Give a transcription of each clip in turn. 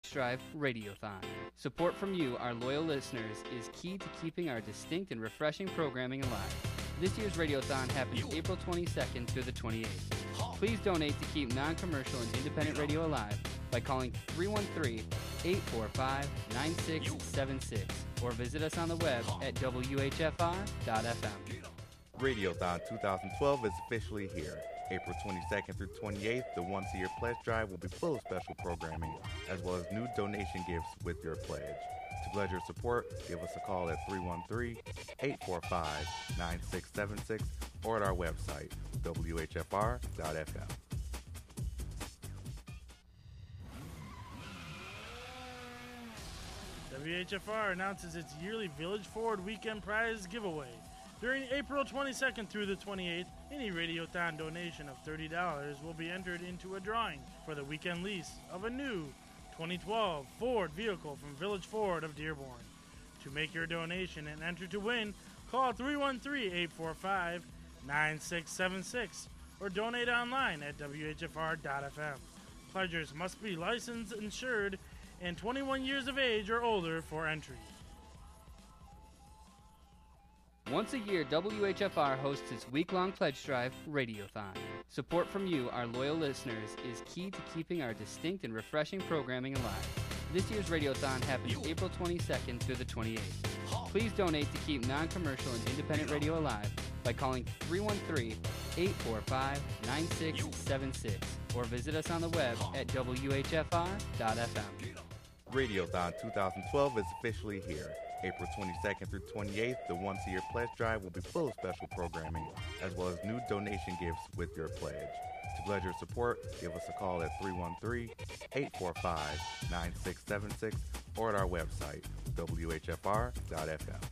Pledge Drive Radiothon. Support from you, our loyal listeners, is key to keeping our distinct and refreshing programming alive. This year's Radiothon happens April 22nd through the 28th. Please donate to keep non-commercial and independent radio alive by calling 313-845-9676 or visit us on the web at whfr.fm. Radiothon 2012 is officially here. April 22nd through 28th, the once-a-year pledge drive will be full of special programming, as well as new donation gifts with your pledge. To pledge your support, give us a call at 313-845-9676 or at our website, whfr.fm. WHFR announces its yearly Village Forward Weekend Prize giveaway. During April 22nd through the 28th, any Radiothon donation of $30 will be entered into a drawing for the weekend lease of a new 2012 Ford vehicle from Village Ford of Dearborn. To make your donation and enter to win, call 313-845-9676 or donate online at whfr.fm. Pledgers must be licensed, insured, and 21 years of age or older for entry. Once a year, WHFR hosts its week-long pledge drive, Radiothon. Support from you, our loyal listeners, is key to keeping our distinct and refreshing programming alive. This year's Radiothon happens April 22nd through the 28th. Please donate to keep non-commercial and independent radio alive by calling 313-845-9676 or visit us on the web at whfr.fm. Radiothon 2012 is officially here. April 22nd through 28th, the once-a-year pledge drive will be full of special programming, as well as new donation gifts with your pledge. To pledge your support, give us a call at 313-845-9676 or at our website, whfr.fm.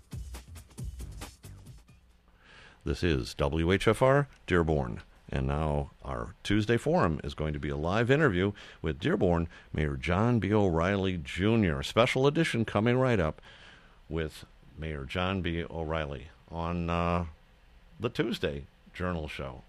This is WHFR Dearborn. And now our Tuesday forum is going to be a live interview with Dearborn Mayor John B. O'Reilly, Jr. A special edition coming right up with Mayor John B. O'Reilly on the Tuesday Journal Show.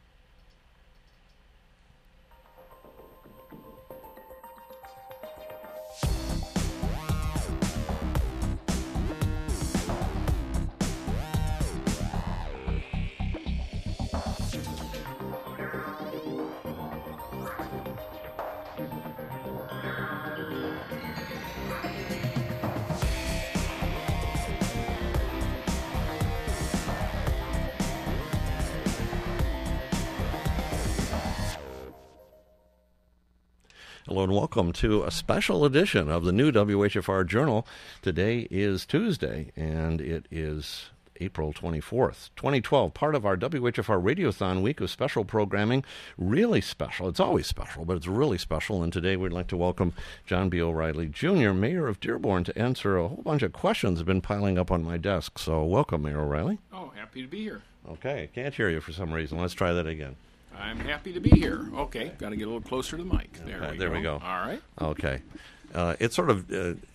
Hello and welcome to a special edition of the new WHFR Journal. Today is Tuesday, and it is April 24th, 2012, part of our WHFR Radiothon week of special programming. Really special. It's always special, but it's really special. And today we'd like to welcome John B. O'Reilly, Jr., Mayor of Dearborn, to answer a whole bunch of questions that have been piling up on my desk. So welcome, Mayor O'Reilly. Oh, happy to be here. Okay, can't hear you for some reason. Let's try that again. I'm happy to be here. Okay, got to get a little closer to the mic. There we go. All right. Okay. It's sort of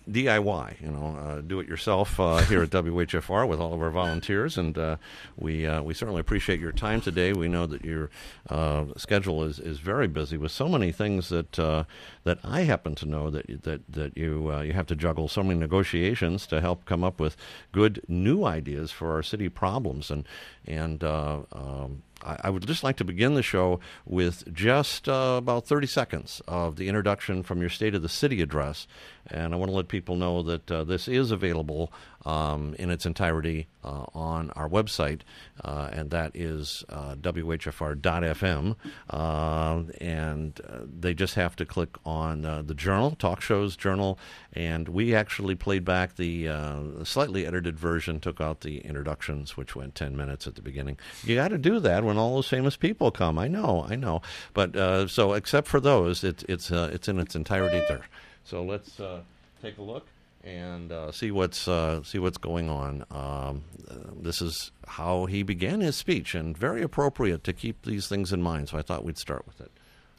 DIY, do it yourself here at WHFR with all of our volunteers, and we certainly appreciate your time today. We know that your schedule is very busy with so many things that I happen to know that you have to juggle, so many negotiations to help come up with good new ideas for our city problems, and I would just like to begin the show with just about 30 seconds of the introduction from your State of the City address. And I want to let people know that this is available in its entirety on our website, and that is whfr.fm. And they just have to click on the Journal, Talk Shows Journal, and we actually played back the slightly edited version, took out the introductions, which went 10 minutes at the beginning. You got to do that when all those famous people come. I know. But so except for those, it's in its entirety there. So let's take a look and see what's going on. This is how he began his speech, and very appropriate to keep these things in mind. So I thought we'd start with it.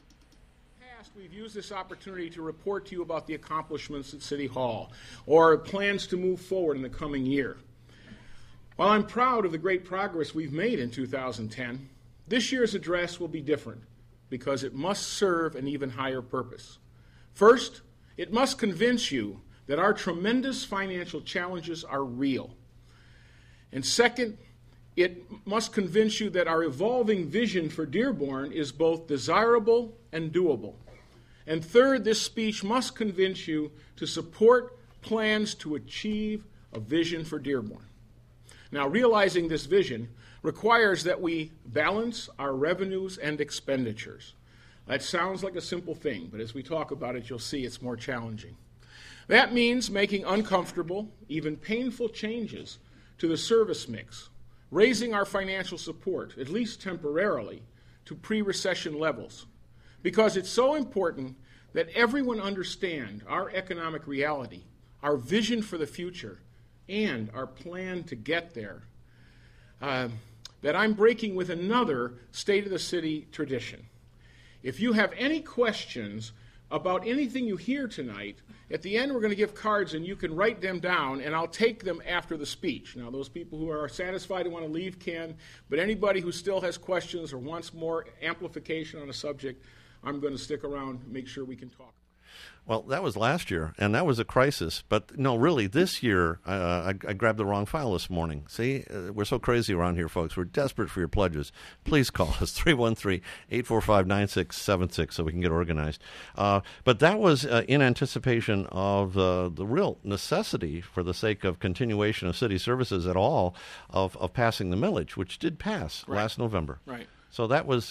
We've used this opportunity to report to you about the accomplishments at City Hall or plans to move forward in the coming year. While I'm proud of the great progress we've made in 2010, this year's address will be different because it must serve an even higher purpose. First, it must convince you that our tremendous financial challenges are real. And second, it must convince you that our evolving vision for Dearborn is both desirable and doable. And third, this speech must convince you to support plans to achieve a vision for Dearborn. Now, realizing this vision requires that we balance our revenues and expenditures. That sounds like a simple thing, but as we talk about it, you'll see it's more challenging. That means making uncomfortable, even painful changes to the service mix, raising our financial support, at least temporarily, to pre-recession levels, because it's so important that everyone understand our economic reality, our vision for the future, and our plan to get there, that I'm breaking with another State of the City tradition. If you have any questions about anything you hear tonight, at the end we're going to give cards and you can write them down, and I'll take them after the speech. Now, those people who are satisfied and want to leave can, but anybody who still has questions or wants more amplification on a subject, I'm going to stick around and make sure we can talk. Well, that was last year, and that was a crisis. But no, really, this year, I grabbed the wrong file this morning. See, we're so crazy around here, folks. We're desperate for your pledges. Please call us, 313-845-9676, so we can get organized. But that was in anticipation of the real necessity, for the sake of continuation of city services at all, of passing the millage, which did pass last November. Right. So that was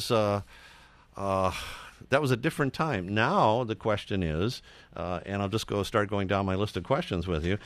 a different time. Now the question is, and I'll just start going down my list of questions with you.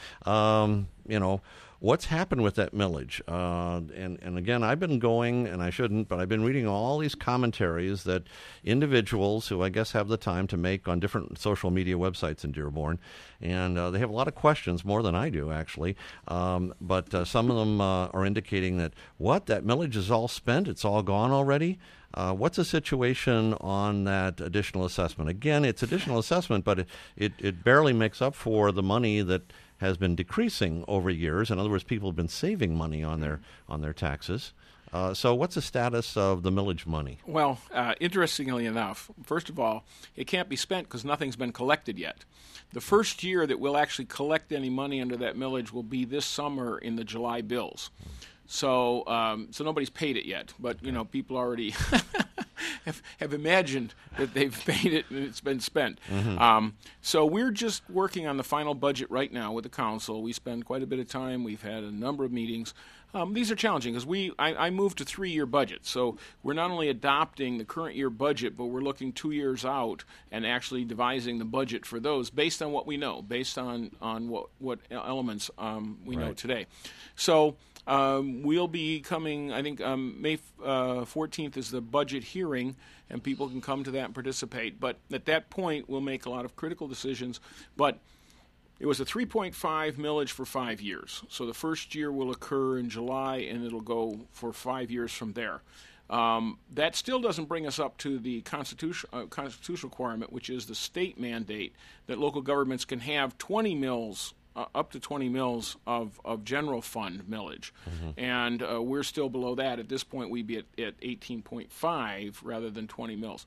What's happened with that millage? And again, I've been going, and I shouldn't, but I've been reading all these commentaries that individuals who I guess have the time to make on different social media websites in Dearborn, and they have a lot of questions, more than I do actually. But some of them are indicating that that millage is all spent, it's all gone already. What's the situation on that additional assessment? Again, it's additional assessment, but it barely makes up for the money that has been decreasing over years. In other words, people have been saving money on their taxes. So what's the status of the millage money? Well, interestingly enough, first of all, it can't be spent because nothing's been collected yet. The first year that we'll actually collect any money under that millage will be this summer in the July bills. So nobody's paid it yet, but people already have imagined that they've paid it and it's been spent. Mm-hmm. So we're just working on the final budget right now with the council. We spend quite a bit of time. We've had a number of meetings. These are challenging because I moved to 3-year budgets. So we're not only adopting the current year budget, but we're looking 2 years out and actually devising the budget for those based on what we know, based on what elements we know today. So we'll be coming, I think May 14th is the budget hearing, and people can come to that and participate. But at that point, we'll make a lot of critical decisions. But it was a 3.5 millage for 5 years. So the first year will occur in July, and it'll go for 5 years from there. That still doesn't bring us up to the constitutional requirement, which is the state mandate that local governments can have 20 mills, up to 20 mills of general fund millage. Mm-hmm. And we're still below that. At this point, we'd be at 18.5 rather than 20 mills.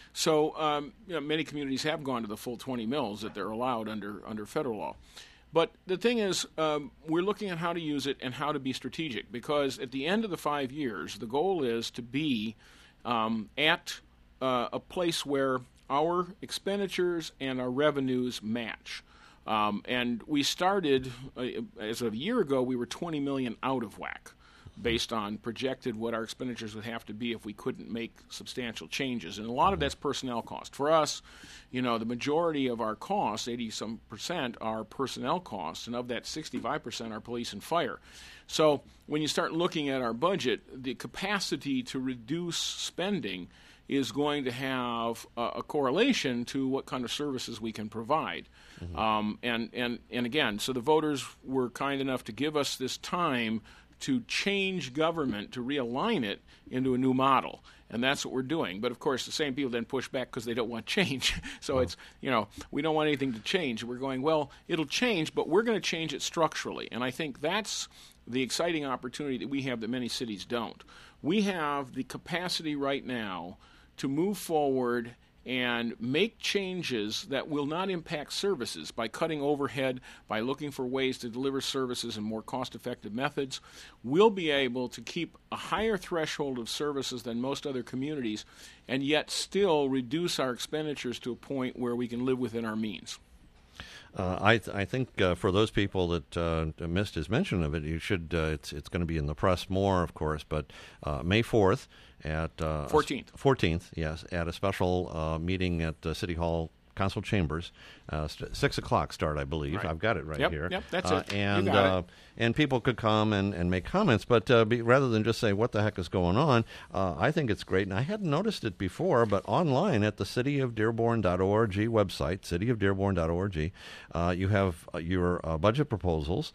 So many communities have gone to the full 20 mills that they're allowed under federal law. But the thing is, we're looking at how to use it and how to be strategic, because at the end of the 5 years, the goal is to be at a place where our expenditures and our revenues match. And we started, as of a year ago, we were $20 million out of whack based on projected what our expenditures would have to be if we couldn't make substantial changes. And a lot of that's personnel cost. For us, the majority of our costs, 80-some%, are personnel costs, and of that 65% are police and fire. So when you start looking at our budget, the capacity to reduce spending is going to have a correlation to what kind of services we can provide. Mm-hmm. And again, so the voters were kind enough to give us this time to change government, to realign it into a new model. And that's what we're doing. But, of course, the same people then push back because they don't want change. So it's, we don't want anything to change. We're going, well, it'll change, but we're going to change it structurally. And I think that's the exciting opportunity that we have that many cities don't. We have the capacity right now to move forward and make changes that will not impact services by cutting overhead, by looking for ways to deliver services in more cost-effective methods, we'll be able to keep a higher threshold of services than most other communities and yet still reduce our expenditures to a point where we can live within our means. I think for those people that missed his mention of it, you should. It's going to be in the press more, of course, but May 4th at 14th, yes, at a special meeting at City Hall Council Chambers, 6 o'clock start, I believe. Right. I've got it right here. Yep, that's it. And you got it. And people could come and make comments, but rather than just say what the heck is going on, I think it's great. And I hadn't noticed it before, but online at the cityofdearborn.org website, cityofdearborn.org, you have your budget proposals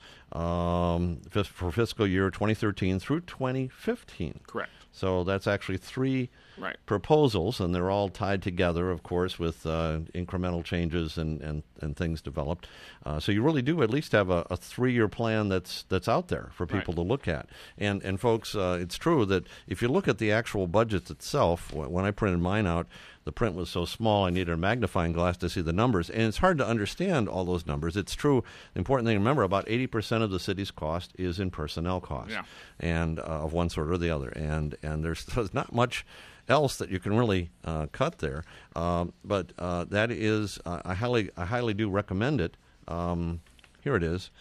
for fiscal year 2013 through 2015. Correct. So that's actually three proposals, and they're all tied together, of course, with incremental changes and things developed. So you really do at least have a 3-year plan that's out there for people to look at. And folks, it's true that if you look at the actual budget itself, when I printed mine out, the print was so small I needed a magnifying glass to see the numbers, and it's hard to understand all those numbers. It's true. The important thing to remember, about 80% of the city's cost is in personnel costs, and of one sort or the other. And there's not much else that you can really cut there. But that is, I highly do recommend it. Here it is.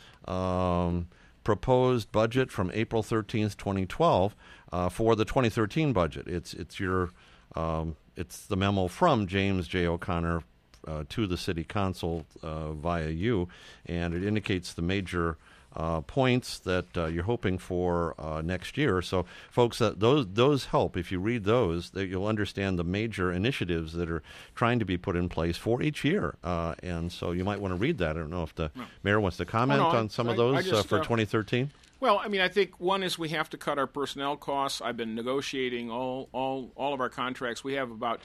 Proposed budget from April 13th, 2012, for the 2013 budget. It's your it's the memo from James J. O'Connor to the City Council via you, and it indicates the major points that you're hoping for next year. So, folks, those help. If you read those, that you'll understand the major initiatives that are trying to be put in place for each year. And so you might want to read that. I don't know if the mayor wants to comment on some of those for 2013. Well, I mean, I think one is we have to cut our personnel costs. I've been negotiating all of our contracts. We have about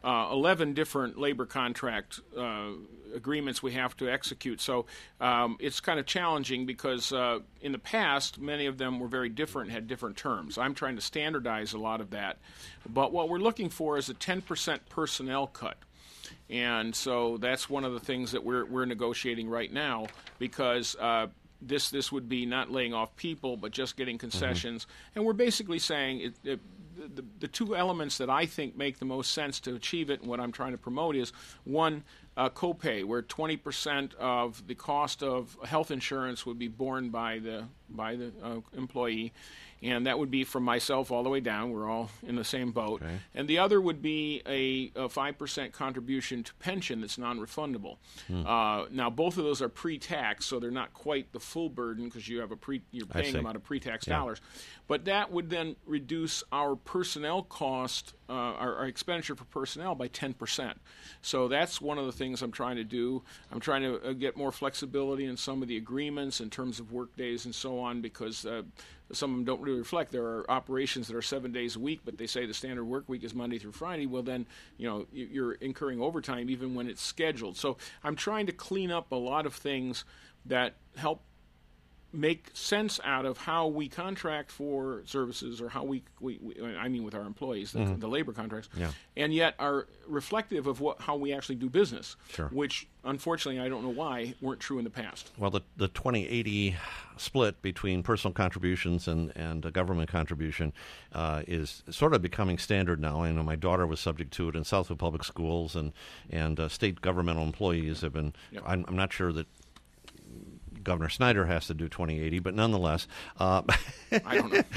11 different labor contract agreements we have to execute. So it's kind of challenging because in the past, many of them were very different and had different terms. I'm trying to standardize a lot of that. But what we're looking for is a 10% personnel cut. And so that's one of the things that we're negotiating right now, because this would be not laying off people, but just getting concessions. And we're basically saying the two elements that I think make the most sense to achieve it, and what I'm trying to promote is, one, copay, where 20% of the cost of health insurance would be borne by the employee, and that would be from myself all the way down. We're all in the same boat. Okay. And the other would be a 5% contribution to pension that's non-refundable. Now, both of those are pre-tax, so they're not quite the full burden because you're paying them out of pre-tax dollars. But that would then reduce our personnel cost, our expenditure for personnel, by 10%. So that's one of the things I'm trying to do. I'm trying to get more flexibility in some of the agreements in terms of work days and so on, because some of them don't really reflect. There are operations that are 7 days a week, but they say the standard work week is Monday through Friday. Well, then, you're incurring overtime even when it's scheduled. So I'm trying to clean up a lot of things that help make sense out of how we contract for services, or how we I mean with our employees, the labor contracts, and yet are reflective of how we actually do business, which unfortunately I don't know why weren't true in the past. Well, the 20-80 split between personal contributions and government contribution is sort of becoming standard now. I know my daughter was subject to it in Southwood Public Schools, and state governmental employees have been. I'm not sure that Governor Snyder has to do 20-80, but nonetheless, I don't know.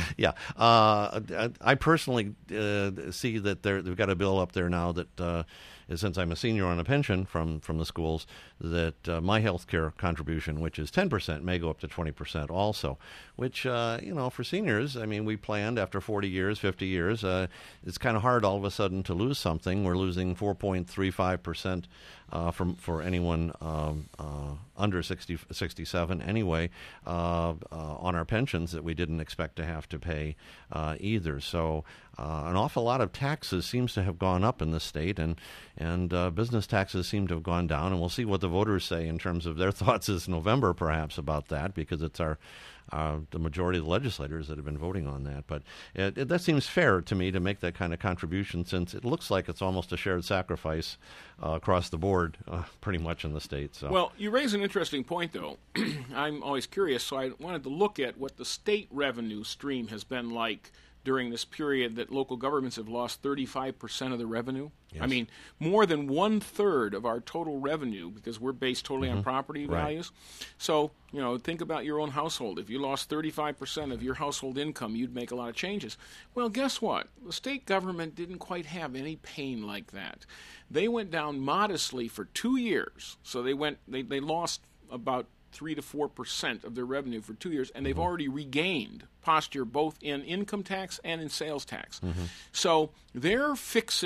I personally see that they've got a bill up there now that, since I'm a senior on a pension from the schools, that my health care contribution, which is 10%, may go up to 20% also, which, for seniors, I mean, we planned after 40 years, 50 years, it's kind of hard all of a sudden to lose something. We're losing 4.35% for anyone under 67 anyway on our pensions that we didn't expect to have to pay either. So an awful lot of taxes seems to have gone up in the state, and and business taxes seem to have gone down. And we'll see what the voters say in terms of their thoughts this November, perhaps, about that, because it's the majority of the legislators that have been voting on that. But that seems fair to me to make that kind of contribution, since it looks like it's almost a shared sacrifice across the board, pretty much in the state. So. Well, you raise an interesting point, though. I'm always curious, so I wanted to look at what the state revenue stream has been like during this period that local governments have lost 35% of the revenue. Yes. I mean, more than 1/3 of our total revenue, because we're based totally on property values. So, think about your own household. If you lost 35% of your household income, you'd make a lot of changes. Well, guess what? The state government didn't quite have any pain like that. They went down modestly for 2 years. So they lost about 3 to 4% of their revenue for 2 years, and they've already regained posture both in income tax and in sales tax. So they're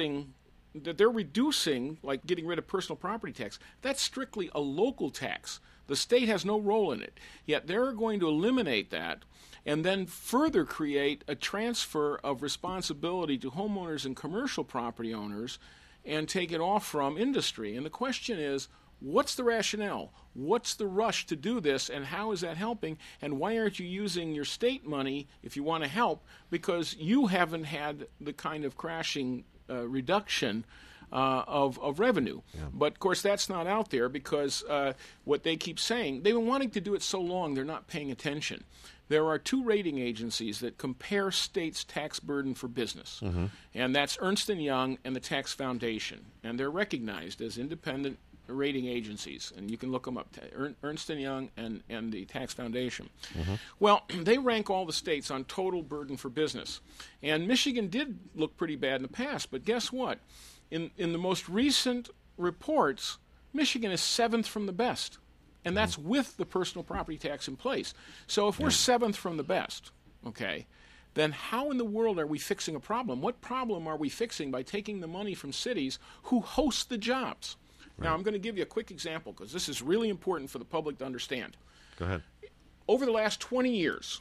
reducing, like getting rid of personal property tax. That's strictly a local tax. The state has no role in it. Yet they're going to eliminate that and then further create a transfer of responsibility to homeowners and commercial property owners and take it off from industry. And the question is, what's the rationale? What's the rush to do this, and how is that helping? And why aren't you using your state money if you want to help? Because you haven't had the kind of crashing reduction of revenue. Yeah. But, of course, that's not out there because what they keep saying, they've been wanting to do it so long they're not paying attention. There are 2 rating agencies that compare states' tax burden for business, and that's Ernst & Young and the Tax Foundation, and they're recognized as independent rating agencies, and you can look them up, Ernst & Young and the Tax Foundation. Well, they rank all the states on total burden for business, and Michigan did look pretty bad in the past, but guess what? In the most recent reports, Michigan is 7th from the best, and that's with the personal property tax in place. So if we're 7th from the best, okay, then how in the world are we fixing a problem? What problem are we fixing by taking the money from cities who host the jobs? Now, I'm going to give you a quick example because this is really important for the public to understand. Go ahead. Over the last 20 years,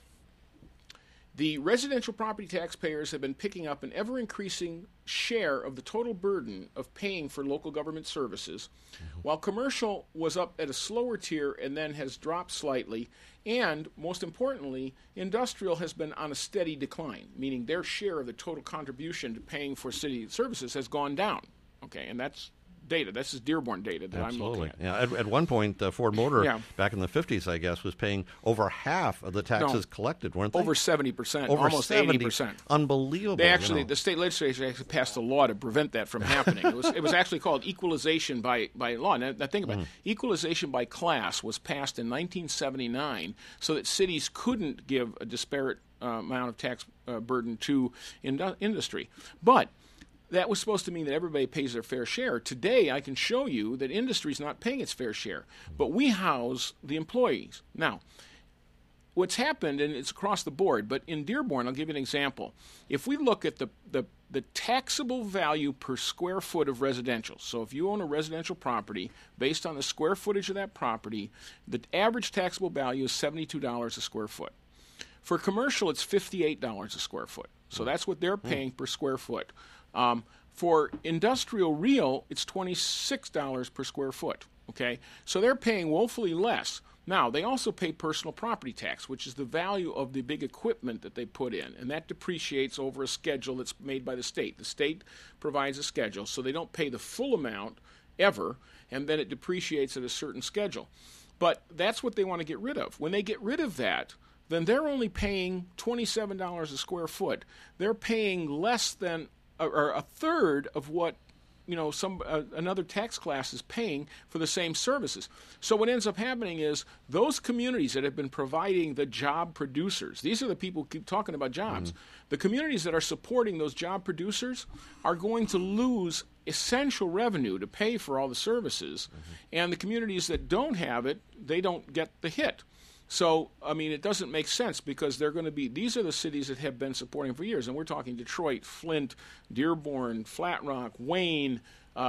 the residential property taxpayers have been picking up an ever-increasing share of the total burden of paying for local government services, while commercial was up at a slower tier and then has dropped slightly, and, most importantly, industrial has been on a steady decline, meaning their share of the total contribution to paying for city services has gone down. Okay, and that's data. This is Dearborn data that I'm looking at. Yeah, at one point, Ford Motor, back in the 50s, I guess, was paying over half of the taxes collected, weren't they? Over 70%, almost 80%. Unbelievable. The state legislature actually passed a law to prevent that from happening. It was actually called equalization by law. Now think about it. Equalization by class was passed in 1979 so that cities couldn't give a disparate amount of tax burden to industry. But that was supposed to mean that everybody pays their fair share. Today, I can show you that industry is not paying its fair share, but we house the employees. Now, what's happened, and it's across the board, but in Dearborn, I'll give you an example. If we look at the taxable value per square foot of residential, so if you own a residential property, based on the square footage of that property, the average taxable value is $72 a square foot. For commercial, it's $58 a square foot. So that's what they're paying per square foot. For industrial real, it's $26 per square foot, okay? So they're paying woefully less. Now, they also pay personal property tax, which is the value of the big equipment that they put in, and that depreciates over a schedule that's made by the state. The state provides a schedule, so they don't pay the full amount ever, and then it depreciates at a certain schedule. But that's what they want to get rid of. When they get rid of that, then they're only paying $27 a square foot. They're paying less than or a third of what another tax class is paying for the same services. So what ends up happening is those communities that have been providing the job producers, these are the people who keep talking about jobs, the communities that are supporting those job producers are going to lose essential revenue to pay for all the services, and the communities that don't have it, they don't get the hit. So, I mean, it doesn't make sense because they're going to be, these are the cities that have been supporting for years. And we're talking Detroit, Flint, Dearborn, Flat Rock, Wayne,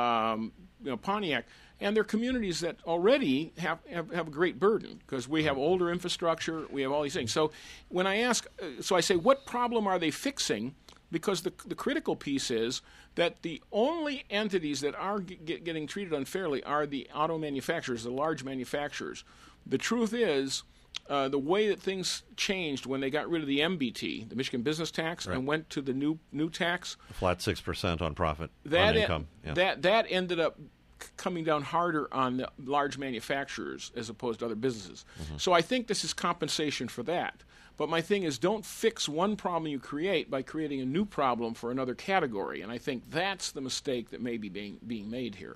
Pontiac. And they're communities that already have a great burden because we have older infrastructure, we have all these things. So when I ask, I say, what problem are they fixing? because the critical piece is that the only entities that are getting treated unfairly are the auto manufacturers, the large manufacturers. The truth is, the way that things changed when they got rid of the MBT, the Michigan Business Tax, and went to the new tax, flat 6% on profit on income. That ended up coming down harder on the large manufacturers as opposed to other businesses. So I think this is compensation for that. But my thing is, don't fix one problem you create by creating a new problem for another category. And I think that's the mistake that may be being made here.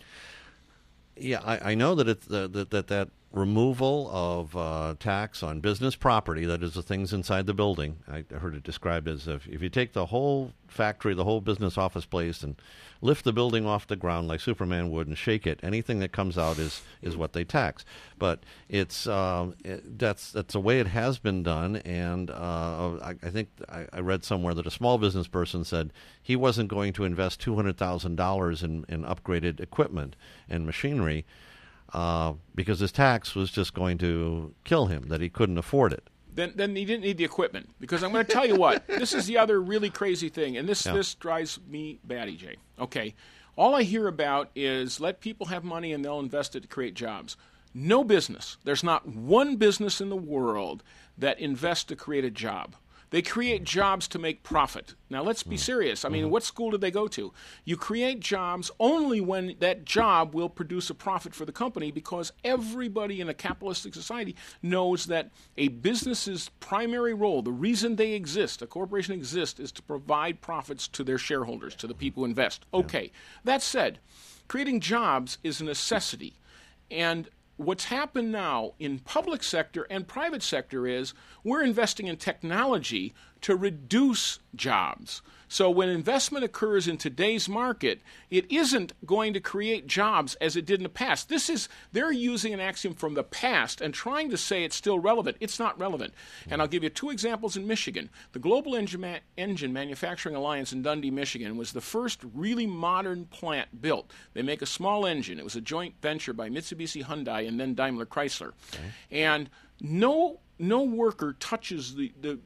Yeah, I know that it's that removal of tax on business property, that is the things inside the building. I heard it described as if you take the whole factory, the whole business office place, and lift the building off the ground like Superman would and shake it, anything that comes out is what they tax. But it's that's the way it has been done, and I think I read somewhere that a small business person said he wasn't going to invest $200,000 in upgraded equipment and machinery because his tax was just going to kill him, that he couldn't afford it. Then he didn't need the equipment. Because I'm going to tell you what, this is the other really crazy thing, and this drives me batty, Jay. Okay, all I hear about is let people have money and they'll invest it to create jobs. No business. There's not one business in the world that invests to create a job. They create jobs to make profit. Now, let's be serious. I mean, what school did they go to? You create jobs only when that job will produce a profit for the company, because everybody in a capitalistic society knows that a business's primary role, the reason they exist, a corporation exists, is to provide profits to their shareholders, to the people who invest. Okay. That said, creating jobs is a necessity. And what's happened now in public sector and private sector is we're investing in technology to reduce jobs. So when investment occurs in today's market, it isn't going to create jobs as it did in the past. They're using an axiom from the past and trying to say it's still relevant. It's not relevant. And I'll give you two examples in Michigan. The Global Engine Manufacturing Alliance in Dundee, Michigan was the first really modern plant built. They make a small engine. It was a joint venture by Mitsubishi Hyundai and then Daimler Chrysler. Okay. And no worker touches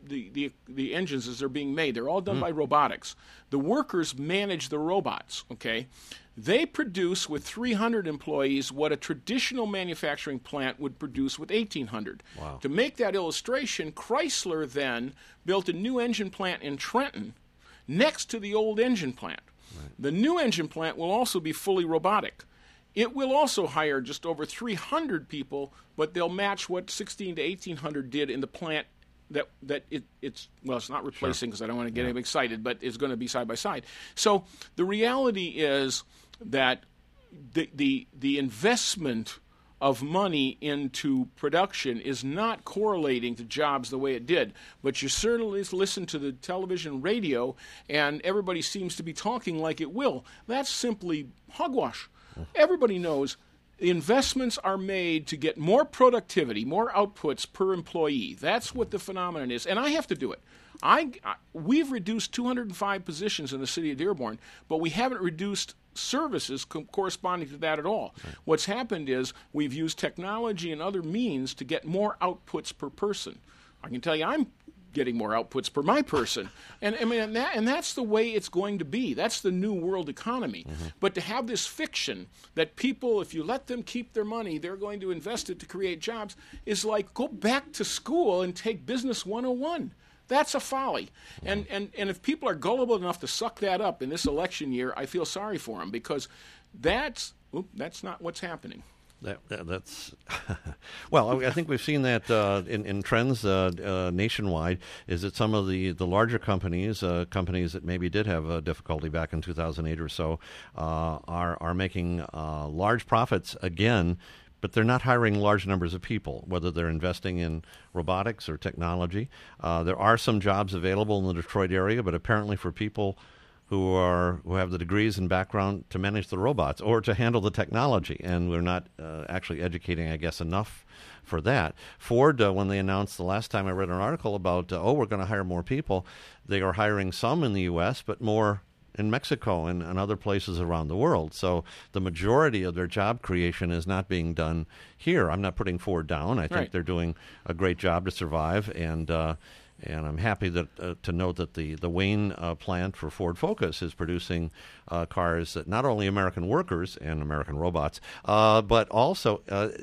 the engines as they're being made. They're all done by robotics. The workers manage the robots, okay? They produce with 300 employees what a traditional manufacturing plant would produce with 1,800. Wow. To make that illustration, Chrysler then built a new engine plant in Trenton next to the old engine plant. Right. The new engine plant will also be fully robotic. It will also hire just over 300 people, but they'll match what 1,600 to 1,800 did in the plant it's not replacing, because I don't want to get him excited, but it's going to be side by side. So the reality is that the investment of money into production is not correlating to jobs the way it did. But you certainly listen to the television, radio, and everybody seems to be talking like it will. That's simply hogwash. Everybody knows investments are made to get more productivity, more outputs per employee. That's what the phenomenon is. And I have to do it. We've reduced 205 positions in the city of Dearborn, but we haven't reduced services corresponding to that at all. Right. What's happened is we've used technology and other means to get more outputs per person. I can tell you I'm getting more outputs per my person. And I mean, that's the way it's going to be. That's the new world economy. But to have this fiction that people, if you let them keep their money, they're going to invest it to create jobs, is like go back to school and take Business 101. That's a folly. And if people are gullible enough to suck that up in this election year, I feel sorry for them, because that's not what's happening. That's well, I think we've seen that in trends nationwide, is that some of the larger companies that maybe did have difficulty back in 2008 or so, are making large profits again, but they're not hiring large numbers of people, whether they're investing in robotics or technology. There are some jobs available in the Detroit area, but apparently for people who have the degrees and background to manage the robots or to handle the technology, and we're not actually educating, I guess, enough for that. Ford, when they announced the last time I read an article about, we're going to hire more people, they are hiring some in the U.S., but more in Mexico and other places around the world. So the majority of their job creation is not being done here. I'm not putting Ford down. I think they're doing a great job to survive, and And I'm happy that to note that the Wayne plant for Ford Focus is producing cars that not only American workers and American robots, but also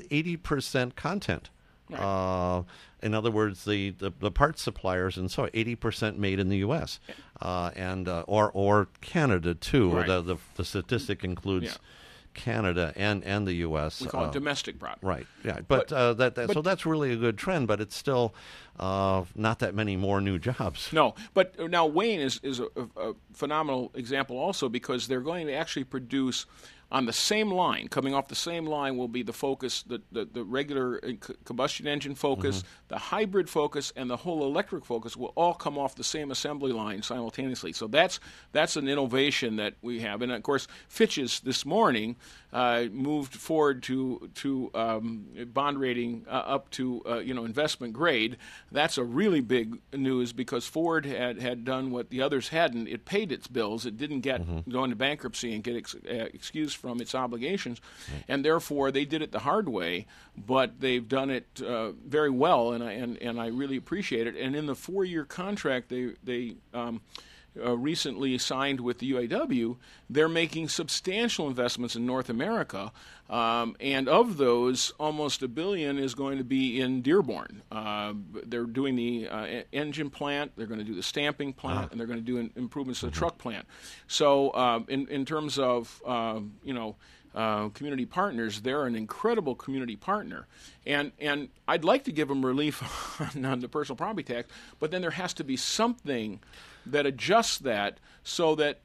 80% content. Right. In other words, the parts suppliers, and so 80% made in the U.S. And or Canada too. Right. The statistic includes Canada and the U.S. We call it domestic product. Right. Yeah. But so that's really a good trend. But it's still not that many more new jobs. No. But now Wayne is a phenomenal example also, because they're going to actually produce on the same line. Coming off the same line will be the Focus, the regular combustion engine Focus, the hybrid Focus, and the whole electric Focus will all come off the same assembly line simultaneously. So that's an innovation that we have. And of course, Fitch's this morning moved Ford to bond rating up to investment grade. That's a really big news, because Ford had done what the others hadn't. It paid its bills. It didn't go into bankruptcy and get excused from its obligations, and therefore they did it the hard way. But they've done it very well, and I really appreciate it. And in the 4-year contract they recently signed with the UAW, they're making substantial investments in North America, and of those, almost $1 billion is going to be in Dearborn. They're doing the engine plant, they're going to do the stamping plant, and they're going to do improvements to the truck plant. So in terms of community partners, they're an incredible community partner. And I'd like to give them relief on the personal property tax, but then there has to be something that adjusts that, so that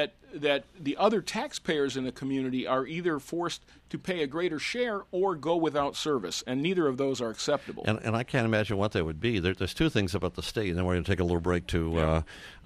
the other taxpayers in the community are either forced to pay a greater share or go without service, and neither of those are acceptable. And I can't imagine what they would be. There's two things about the state, and then we're going to take a little break to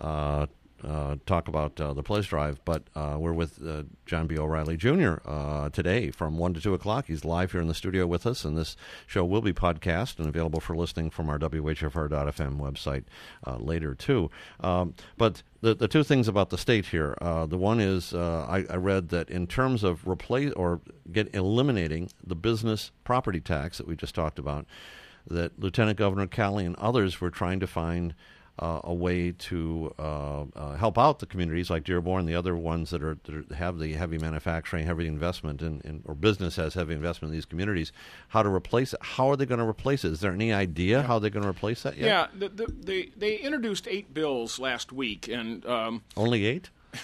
talk about the pledge drive, but we're with John B. O'Reilly Jr. Today from 1 to 2 o'clock. He's live here in the studio with us, and this show will be podcast and available for listening from our WHFR.FM website later, too. But the two things about the state here, the one is I read that in terms of eliminating the business property tax that we just talked about, that Lieutenant Governor Calley and others were trying to find a way to help out the communities like Dearborn and the other ones that have the heavy manufacturing, heavy investment, or business has heavy investment in these communities, how to replace it. How are they going to replace it? Is there any idea how they're going to replace that yet? Yeah, they introduced 8 bills last week. And only 8?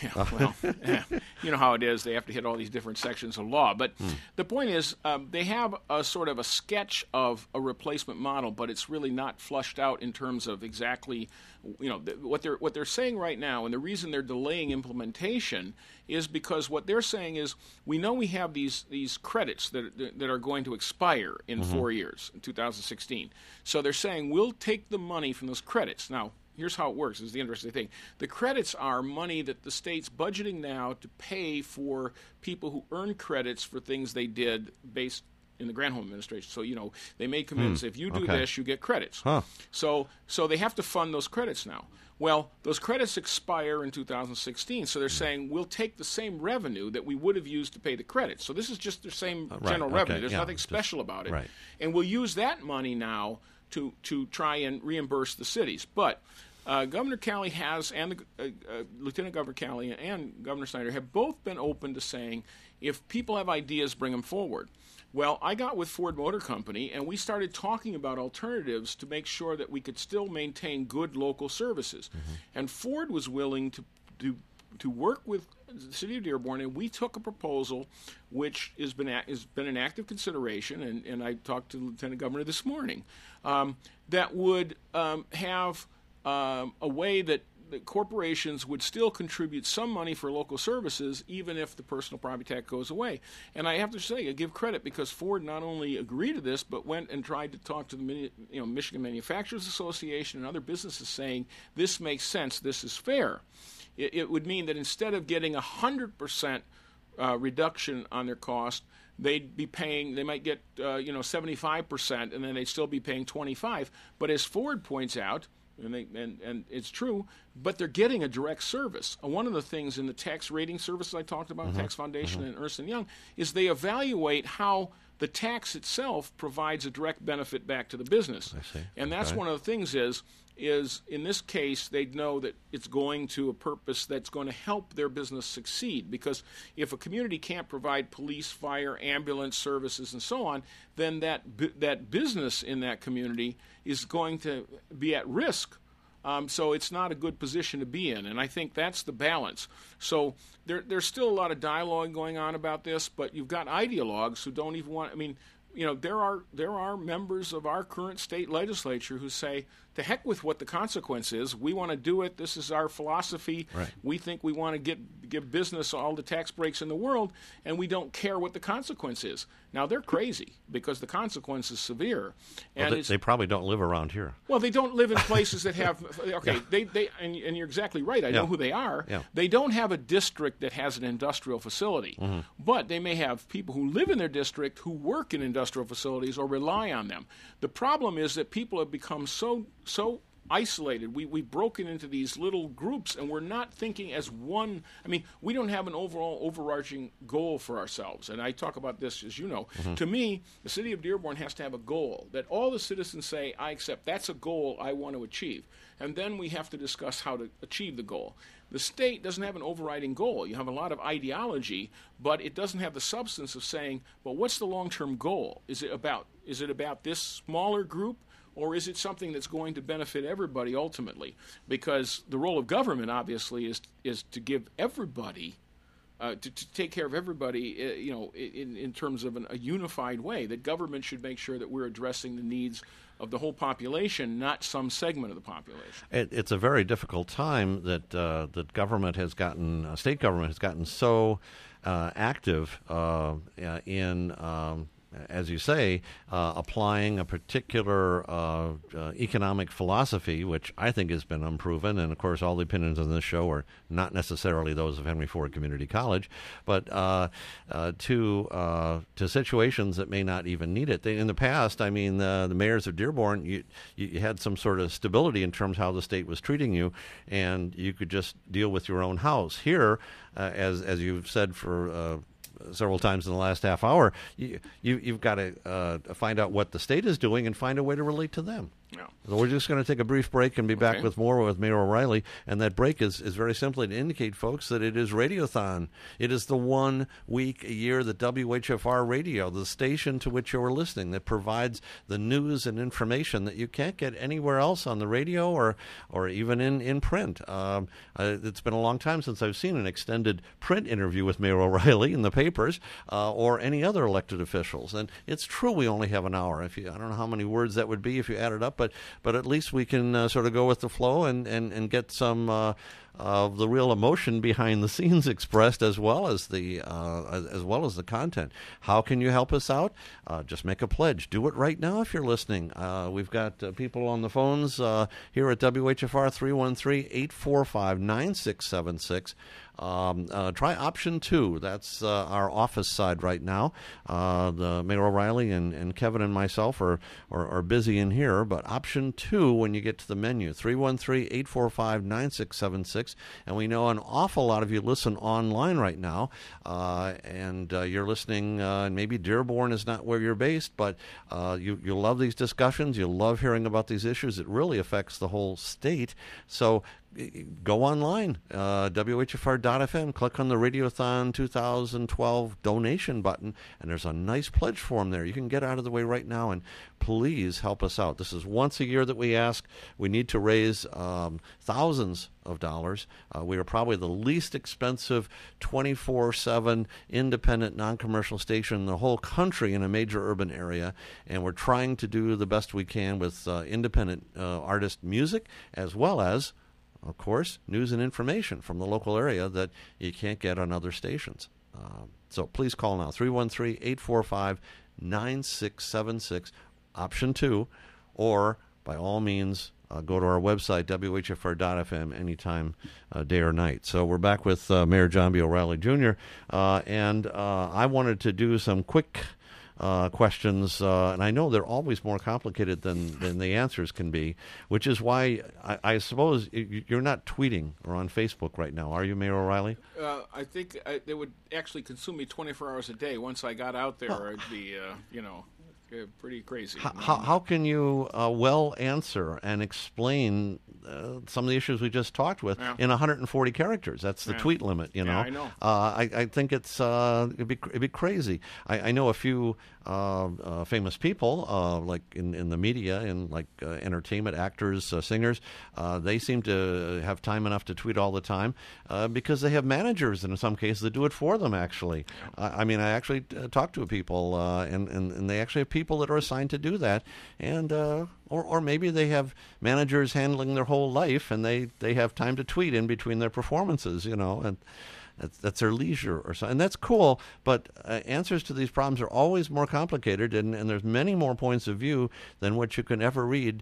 You know how it is. They have to hit all these different sections of law. But the point is, they have a sort of a sketch of a replacement model, but it's really not flushed out in terms of exactly, what they're saying right now. And the reason they're delaying implementation is because what they're saying is, we know we have these credits that are going to expire in 4 years, in 2016. So they're saying, we'll take the money from those credits. Now, here's how it works. This is the interesting thing. The credits are money that the state's budgeting now to pay for people who earn credits for things they did based in the Granholm administration. So, they may come in and say, if you do this, you get credits. So they have to fund those credits now. Well, those credits expire in 2016, so they're saying, we'll take the same revenue that we would have used to pay the credits. So this is just the same general revenue. There's nothing special about it. Right. And we'll use that money now to try and reimburse the cities. But Governor Calley and Lieutenant Governor Calley and Governor Snyder have both been open to saying, if people have ideas, bring them forward. Well, I got with Ford Motor Company, and we started talking about alternatives to make sure that we could still maintain good local services. And Ford was willing to work with the city of Dearborn, and we took a proposal which has been an active consideration, and I talked to the Lieutenant Governor this morning, that would have a way that corporations would still contribute some money for local services, even if the personal property tax goes away. And I have to say, I give credit, because Ford not only agreed to this, but went and tried to talk to the Michigan Manufacturers Association and other businesses, saying this makes sense, this is fair. It would mean that instead of getting 100% reduction on their cost, they might get 75%, and then they'd still be paying 25%. But as Ford points out, and it's true, but they're getting a direct service. One of the things in the tax rating services I talked about, Tax Foundation and Ernst & Young, is they evaluate how the tax itself provides a direct benefit back to the business. I see. And that's one of the things is in this case, they'd know that it's going to a purpose that's going to help their business succeed. Because if a community can't provide police, fire, ambulance services, and so on, then that business in that community is going to be at risk. So it's not a good position to be in, and I think that's the balance. So there's still a lot of dialogue going on about this, but you've got ideologues who don't even want. I mean, there are members of our current state legislature who say, to heck with what the consequence is. We want to do it. This is our philosophy. Right. We think we want to give business all the tax breaks in the world, and we don't care what the consequence is. Now, they're crazy because the consequence is severe. And well, they probably don't live around here. Well, they don't live in places that have okay. Yeah. And you're exactly right. I know who they are. Yeah. They don't have a district that has an industrial facility, but they may have people who live in their district who work in industrial facilities or rely on them. The problem is that people have become so isolated. We've broken into these little groups, and we're not thinking as one. I mean, we don't have an overall overarching goal for ourselves. And I talk about this, as you know. To me, the city of Dearborn has to have a goal that all the citizens say, I accept. That's a goal I want to achieve. And then we have to discuss how to achieve the goal. The state doesn't have an overriding goal. You have a lot of ideology, but it doesn't have the substance of saying, well, what's the long-term goal? Is it about this smaller group? Or is it something that's going to benefit everybody ultimately? Because the role of government, obviously, is to give everybody, to take care of everybody, in terms of a unified way. That government should make sure that we're addressing the needs of the whole population, not some segment of the population. It's a very difficult time that that government has gotten, state government has gotten so active in. As you say, applying a particular economic philosophy, which I think has been unproven, and of course all the opinions on this show are not necessarily those of Henry Ford Community College, but to situations that may not even need it. In the past, I mean, the mayors of Dearborn, you had some sort of stability in terms of how the state was treating you, and you could just deal with your own house. Here, as you've said for several times in the last half hour, you've got to find out what the state is doing and find a way to relate to them. Yeah. So we're just going to take a brief break and be back with more with Mayor O'Reilly. And that break is very simply to indicate, folks, that it is Radiothon. It is the 1 week a year that WHFR Radio, the station to which you're listening, that provides the news and information that you can't get anywhere else on the radio or even in print. It's been a long time since I've seen an extended print interview with Mayor O'Reilly in the papers or any other elected officials. And it's true we only have an hour. I don't know how many words that would be if you add it up, but at least we can sort of go with the flow and get some of the real emotion behind the scenes expressed, as well as the content. How can you help us out? Just make a pledge. Do it right now if you're listening. We've got people on the phones here at WHFR 313-845-9676. Try option 2. That's our office side right now. The Mayor O'Reilly and Kevin and myself are busy in here, but option 2 when you get to the menu, 313-845-9676. And we know an awful lot of you listen online right now, and you're listening, and maybe Dearborn is not where you're based, but you love these discussions. You love hearing about these issues. It really affects the whole state. So go online, WHFR.FM, click on the Radiothon 2012 donation button, and there's a nice pledge form there. You can get out of the way right now, and please help us out. This is once a year that we ask. We need to raise thousands of dollars. We are probably the least expensive 24/7 independent non-commercial station in the whole country in a major urban area, and we're trying to do the best we can with independent artist music, as well as, of course, news and information from the local area that you can't get on other stations. So please call now, 313-845-9676, option 2, or by all means, go to our website, WHFR.FM, anytime, day or night. So we're back with Mayor John B. O'Reilly Jr., and I wanted to do some quick questions, and I know they're always more complicated than the answers can be, which is why I suppose you're not tweeting or on Facebook right now, are you, Mayor O'Reilly? I think they would actually consume me 24 hours a day. Once I got out there, it'd be, pretty crazy. How can you well answer and explain some of the issues we just talked with in 140 characters? That's the tweet limit, you know. Yeah, I know. I think it'd be crazy. I know a few famous people, like in the media and like entertainment, actors, singers. They seem to have time enough to tweet all the time because they have managers, and in some cases, that do it for them. Actually, I mean, I actually talked to people, and they actually have people that are assigned to do that, and or maybe they have managers handling their whole life, and they have time to tweet in between their performances, you know, and that's their leisure or something, and that's cool. But answers to these problems are always more complicated, and there's many more points of view than what you can ever read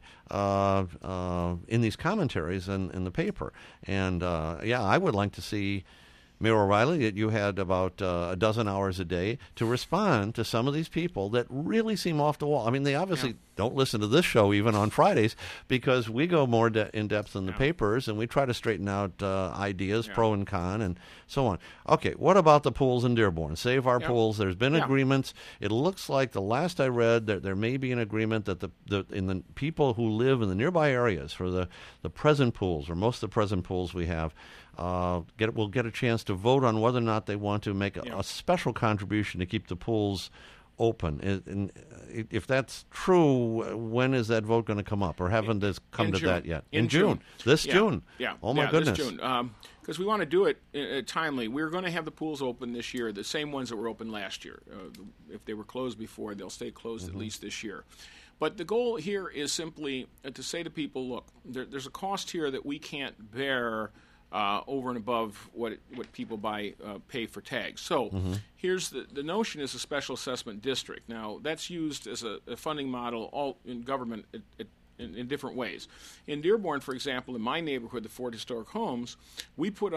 in these commentaries in the paper. And I would like to see, Mayor O'Reilly, that you had about a dozen hours a day to respond to some of these people that really seem off the wall. I mean, they obviously don't listen to this show even on Fridays because we go more in depth in the papers, and we try to straighten out ideas, pro and con, and so on. Okay, what about the pools in Dearborn? Save our pools. There's been agreements. It looks like the last I read that there may be an agreement that the people who live in the nearby areas for the present pools, or most of the present pools we have, will get a chance to vote on whether or not they want to make a special contribution to keep the pools open. And if that's true, when is that vote going to come up, or haven't this come to that yet? In June. This June. Yeah. Oh my goodness. This June. Because we want to do it timely. We're going to have the pools open this year, the same ones that were open last year. If they were closed before, they'll stay closed at least this year. But the goal here is simply to say to people, look, there's a cost here that we can't bear over and above what people pay for tags. So here's the notion is a special assessment district. Now, that's used as a funding model all in government in different ways. In Dearborn, for example, in my neighborhood, the Ford Historic Homes, we put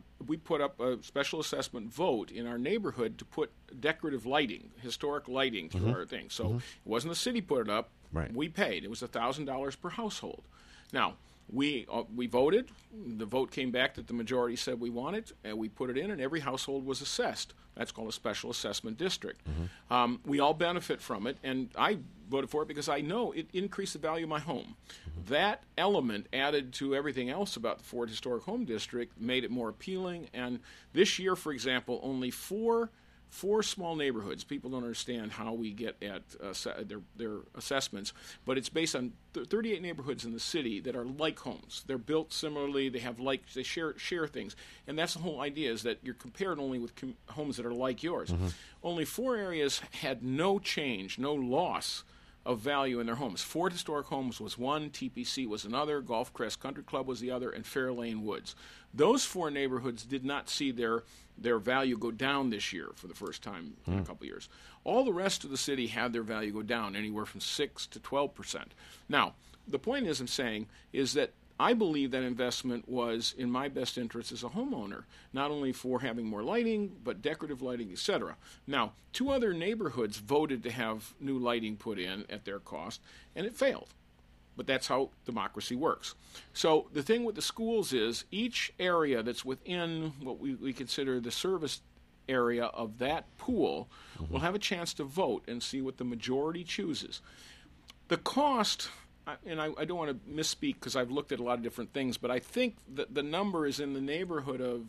up a special assessment vote in our neighborhood to put decorative lighting, historic lighting through our thing. So it wasn't the city put it up. Right. We paid. It was $1,000 per household. Now, we voted. The vote came back that the majority said we want it, and we put it in, and every household was assessed. That's called a special assessment district. We all benefit from it, and I voted for it because I know it increased the value of my home. That element added to everything else about the Ford Historic Home District made it more appealing, and this year, for example, only four small neighborhoods. People don't understand how we get at their assessments, but it's based on 38 neighborhoods in the city that are like homes. They're built similarly. They have they share things, and that's the whole idea: is that you're compared only with homes that are like yours. Only 4 areas had no change, no loss of value in their homes. Ford Historic Homes was one, TPC was another, Gulf Crest Country Club was the other, and Fairlane Woods. Those 4 neighborhoods did not see their value go down this year for the first time in a couple of years. All the rest of the city had their value go down anywhere from 6 to 12%. Now, the point I'm saying is that I believe that investment was in my best interest as a homeowner, not only for having more lighting, but decorative lighting, etc. Now, 2 other neighborhoods voted to have new lighting put in at their cost, and it failed. But that's how democracy works. So the thing with the schools is each area that's within what we consider the service area of that pool will have a chance to vote and see what the majority chooses. The cost, and I don't want to misspeak because I've looked at a lot of different things, but I think that the number is in the neighborhood of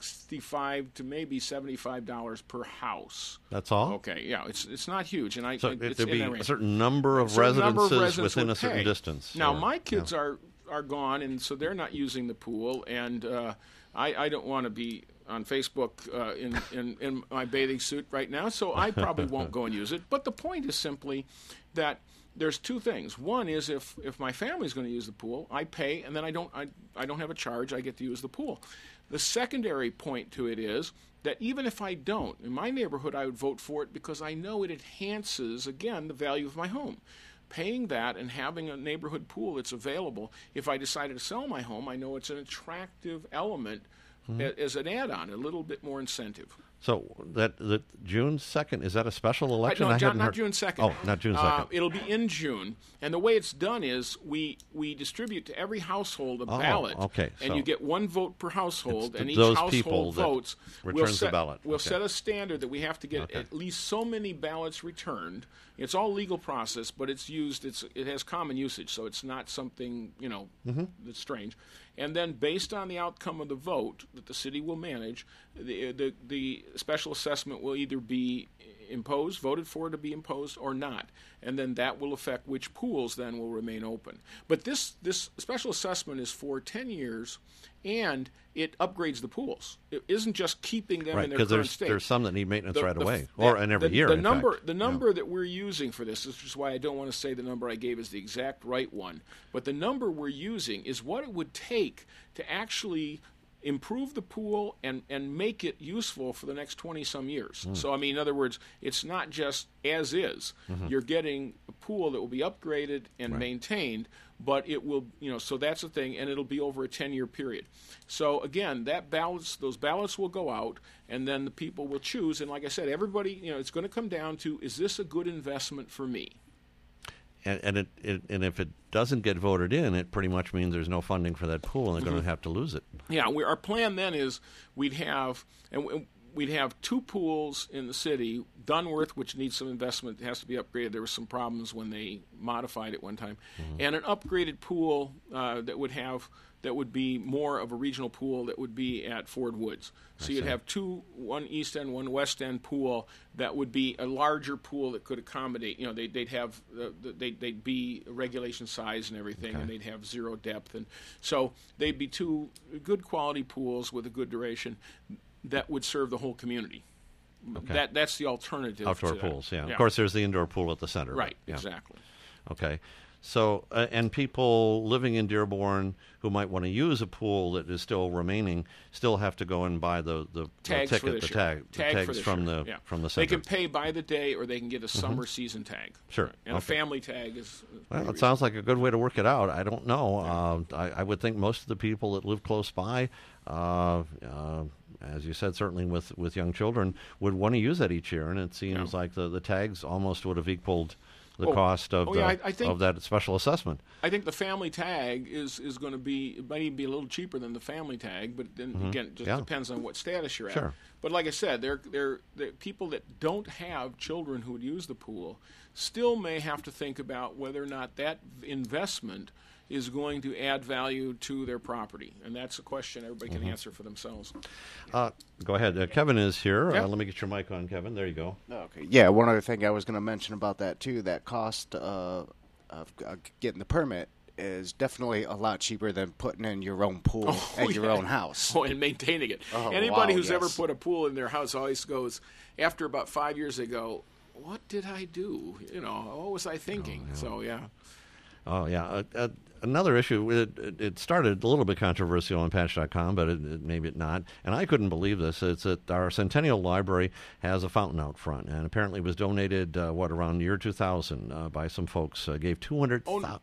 $65 to maybe $75 per house. That's all? Okay, yeah, it's not huge, and so it's there'd be in that range. a certain number of residences within a certain distance. Now, my kids are gone, and so they're not using the pool, and I don't want to be on Facebook in my bathing suit right now, so I probably won't go and use it. But the point is simply that there's 2 things. One is if my family's going to use the pool, I pay, and then I don't have a charge. I get to use the pool. The secondary point to it is that even if I don't, in my neighborhood, I would vote for it because I know it enhances, again, the value of my home. Paying that and having a neighborhood pool that's available, if I decided to sell my home, I know it's an attractive element as an add-on, a little bit more incentive. So the June 2nd, is that a special election? No, I hadn't not heard. June 2nd. Oh, not June 2nd. It'll be in June. And the way it's done is we distribute to every household a ballot. Okay. And So you get one vote per household, and each those people household that votes. returns the ballot. We'll Okay. set a standard that we have to get at least so many ballots returned. It's all legal process, but it's used. It has common usage, so it's not something that's strange. And then, based on the outcome of the vote that the city will manage, the special assessment will either be imposed, voted for to be imposed, or not. And then that will affect which pools then will remain open. But this special assessment is for 10 years, and it upgrades the pools. It isn't just keeping them in their current state. There's some that need maintenance right away, and every year. The number that we're using for this is why I don't want to say the number I gave is the exact right one. But the number we're using is what it would take to actually improve the pool and make it useful for the next 20-some years. So, I mean, in other words, it's not just as is. You're getting a pool that will be upgraded and maintained, but it will, so that's the thing, and it'll be over a 10-year period. So, again, those ballots will go out, and then the people will choose. And like I said, everybody, it's going to come down to, is this a good investment for me? And if it doesn't get voted in, it pretty much means there's no funding for that pool, and they're going to have to lose it. Yeah, our plan then is we'd have two pools in the city. Dunworth, which needs some investment, has to be upgraded. There were some problems when they modified it one time, and an upgraded pool that would be more of a regional pool that would be at Ford Woods. So you'd have one East End, one West End pool that would be a larger pool that could accommodate. They'd be regulation size and everything, and they'd have zero depth, and so they'd be two good quality pools with a good duration that would serve the whole community. Okay. That's the alternative. Outdoor to that. pools, yeah. Of course, there's the indoor pool at the center. Right, yeah. Exactly. Okay. So, and people living in Dearborn who might want to use a pool that is still remaining still have to go and buy the tags ticket, for this year. tags from the center. They can pay by the day, or they can get a summer season tag. Sure. And a family tag is. Well, it sounds like a good way to work it out. I don't know. I would think most of the people that live close by, as you said, certainly with young children, would want to use that each year, and it seems like the tags almost would have equaled the cost of of that special assessment. I think the family tag is going to be, it might even be a little cheaper than the family tag, but then again, it just depends on what status you're at. But like I said, they're people that don't have children who would use the pool still may have to think about whether or not that investment is going to add value to their property, and that's a question everybody can answer for themselves. Go ahead. Kevin is here. Yep. Let me get your mic on, Kevin. There you go. Okay. Yeah, one other thing I was going to mention about that, too, that cost of getting the permit is definitely a lot cheaper than putting in your own pool at your own house. Oh, and maintaining it. Anybody who's ever put a pool in their house always goes, after about 5 years, they go, what did I do? What was I thinking? So, yeah. Oh, yeah. Another issue, it started a little bit controversial on Patch.com, but maybe not. And I couldn't believe this. It's that our Centennial Library has a fountain out front, and apparently it was donated, around the year 2000 by some folks. Gave $200,000?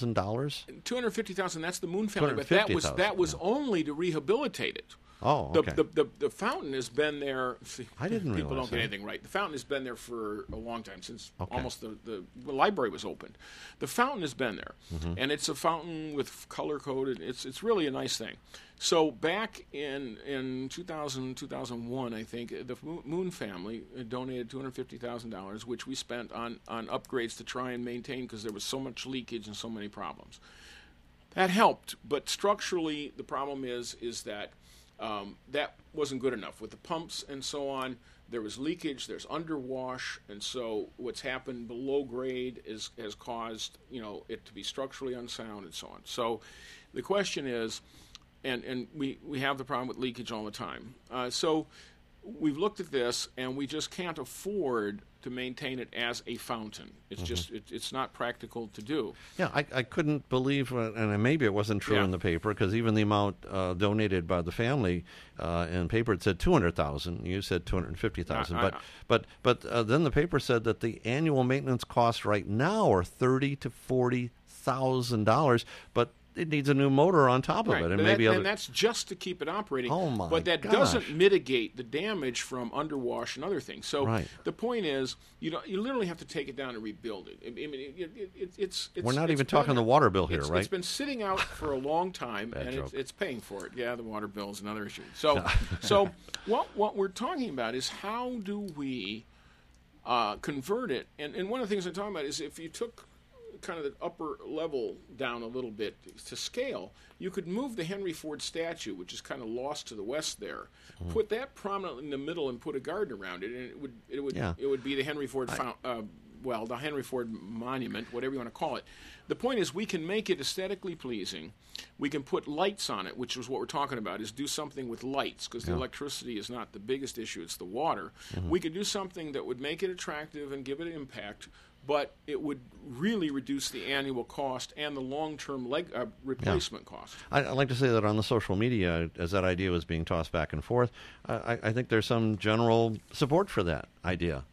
$250,000, that's the Moon family, but that was only to rehabilitate it. Oh, okay. The fountain has been there. See, I didn't realize people don't get anything right. The fountain has been there for a long time, since almost the library was opened. The fountain has been there, and it's a fountain with color coded. It's really a nice thing. So back in 2000, 2001, I think the Moon family donated $250,000, which we spent on upgrades to try and maintain, because there was so much leakage and so many problems. That helped, but structurally the problem is that. That wasn't good enough. With the pumps and so on, there was leakage, there's underwash, and so what's happened below grade has caused it to be structurally unsound and so on. So the question is, and we have the problem with leakage all the time. So we've looked at this, and we just can't afford to maintain it as a fountain. It's just it's not practical to do. Yeah, I couldn't believe, and maybe it wasn't true in the paper, because even the amount donated by the family in the paper, it said $200,000. You said $250,000. But then the paper said that the annual maintenance costs right now are $30,000 to $40,000. But it needs a new motor on top of right. it, and But maybe and that's just to keep it operating. Oh, my But that gosh. doesn't mitigate the damage from underwash and other things. So Right. the point is, you literally have to take it down and rebuild it. I mean, it's we're not it's even talking the water bill here, it's, right? It's been sitting out for a long time, Bad and joke. it's paying for it. Yeah, the water bill is another issue. So what we're talking about is how do we convert it? And one of the things I'm talking about is if you took kind of the upper level down a little bit to scale, you could move the Henry Ford statue, which is kind of lost to the west there, put that prominently in the middle and put a garden around it, and it would be the Henry Ford the Henry Ford Monument, whatever you want to call it. The point is we can make it aesthetically pleasing. We can put lights on it, which is what we're talking about, is do something with lights, because the electricity is not the biggest issue, it's the water. We could do something that would make it attractive and give it impact, but it would really reduce the annual cost and the long-term replacement cost. I'd like to say that on the social media, as that idea was being tossed back and forth, I think there's some general support for that idea.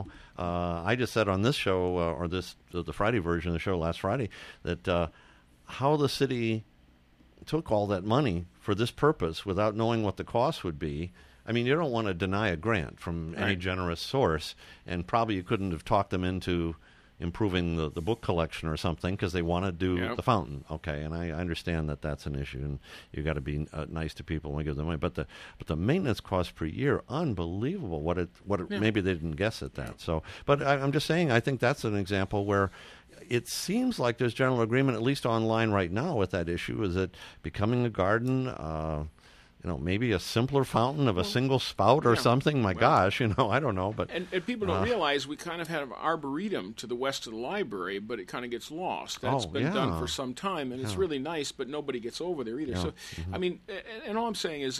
I just said on this show, or the Friday version of the show last Friday, that how the city took all that money for this purpose without knowing what the cost would be. I mean, you don't want to deny a grant from any generous source, and probably you couldn't have talked them into improving the book collection or something because they want to do the fountain. Okay, and I understand that that's an issue, and you got to be nice to people when we give them money. But the maintenance cost per year, unbelievable. Maybe they didn't guess at that. So, but I'm just saying, I think that's an example where it seems like there's general agreement, at least online right now, with that issue. Is it becoming a garden? Maybe a simpler fountain of a single spout or something. My gosh, I don't know. But and people don't realize we kind of have an arboretum to the west of the library, but it kind of gets lost. That's been done for some time, and it's really nice, but nobody gets over there either. So, I mean, and all I'm saying is,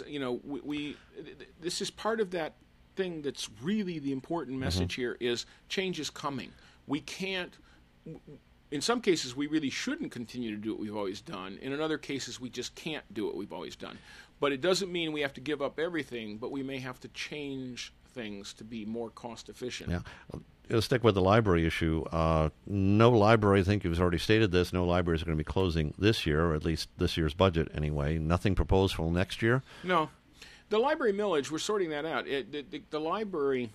this is part of that thing that's really the important message here is change is coming. We can't. In some cases, we really shouldn't continue to do what we've always done. In other cases, we just can't do what we've always done. But it doesn't mean we have to give up everything, but we may have to change things to be more cost efficient. Yeah. Let's stick with the library issue. No library, I think you've already stated this, no libraries are going to be closing this year, or at least this year's budget anyway. Nothing proposed for next year? No. The library millage, we're sorting that out. The library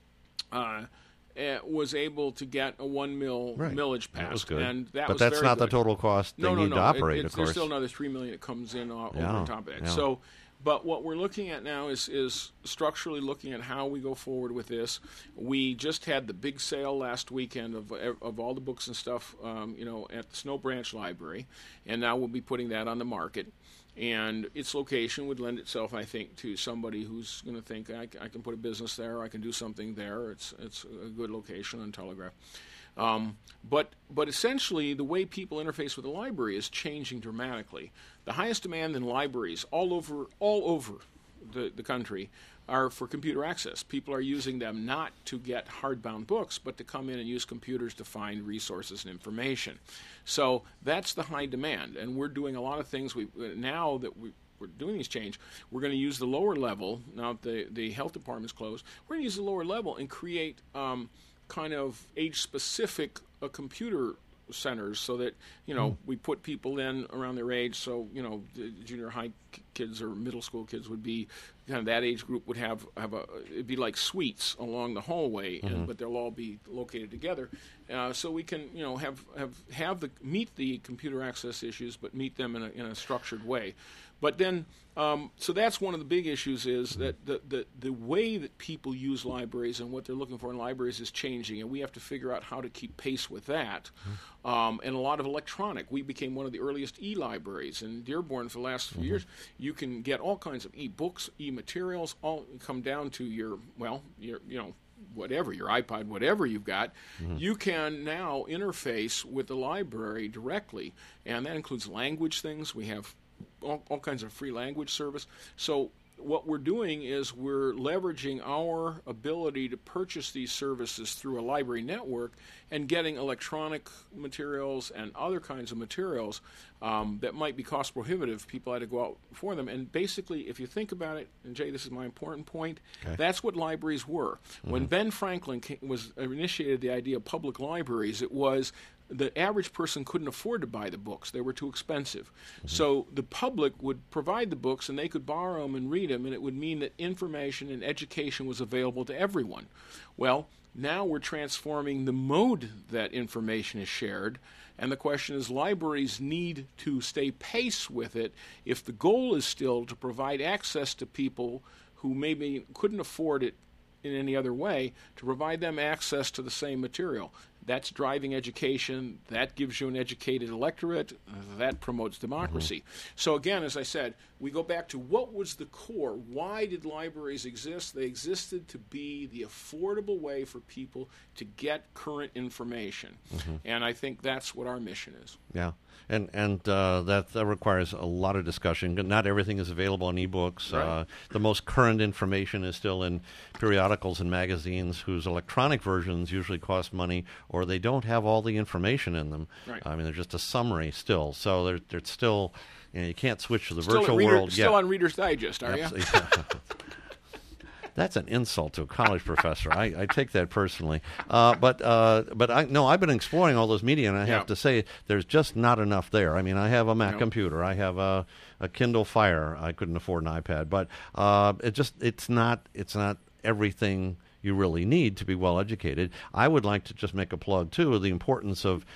was able to get a 1 mil millage passed. That was good. And that but was that's very not good. The total cost they need to operate, of course. There's still another $3 million that comes in over on top of that. Yeah. So, but what we're looking at now is structurally looking at how we go forward with this. We just had the big sale last weekend of all the books and stuff, at the Snow Branch Library, and now we'll be putting that on the market. And its location would lend itself, I think, to somebody who's going to think, I can put a business there, I can do something there. It's a good location on Telegraph. But essentially, the way people interface with the library is changing dramatically. The highest demand in libraries all over the country are for computer access. People are using them not to get hardbound books, but to come in and use computers to find resources and information. So that's the high demand, and we're doing a lot of things. Now that we're doing this change, we're going to use the lower level. Now the health department's closed. We're going to use the lower level and create kind of age-specific computer centers so that we put people in around their age. So the junior high kids or middle school kids would be kind of that age group would have it'd be like suites along the hallway, but they'll all be located together. So we can meet the computer access issues, but meet them in a structured way. But then, so that's one of the big issues is that the way that people use libraries and what they're looking for in libraries is changing, and we have to figure out how to keep pace with that. And a lot of electronic. We became one of the earliest e-libraries in Dearborn for the last few years. You can get all kinds of e-books, e-materials, all come down to your whatever, your iPod, whatever you've got, you can now interface with the library directly, and that includes language things. We have all kinds of free language service. So what we're doing is we're leveraging our ability to purchase these services through a library network and getting electronic materials and other kinds of materials that might be cost prohibitive. People had to go out for them. And basically, if you think about it, and Jay, this is my important point, that's what libraries were. When Ben Franklin initiated the idea of public libraries, it was the average person couldn't afford to buy the books. They were too expensive. So the public would provide the books, and they could borrow them and read them, and it would mean that information and education was available to everyone. Well, now we're transforming the mode that information is shared, and the question is, libraries need to stay pace with it if the goal is still to provide access to people who maybe couldn't afford it in any other way, to provide them access to the same material. That's driving education. That gives you an educated electorate. That promotes democracy. So again, as I said, we go back to what was the core. Why did libraries exist? They existed to be the affordable way for people to get current information. And I think that's what our mission is. Yeah. And that requires a lot of discussion. Not everything is available in ebooks. Right. The most current information is still in periodicals and magazines whose electronic versions usually cost money, or they don't have all the information in them. Right. I mean, they're just a summary still. So they're still, you can't switch to the Still virtual world yet. Still on Reader's Digest, are you? That's an insult to a college professor. I take that personally. But I've been exploring all those media, and I have to say there's just not enough there. I mean, I have a Mac computer. I have a Kindle Fire. I couldn't afford an iPad, but it's not everything you really need to be well educated. I would like to just make a plug too of the importance of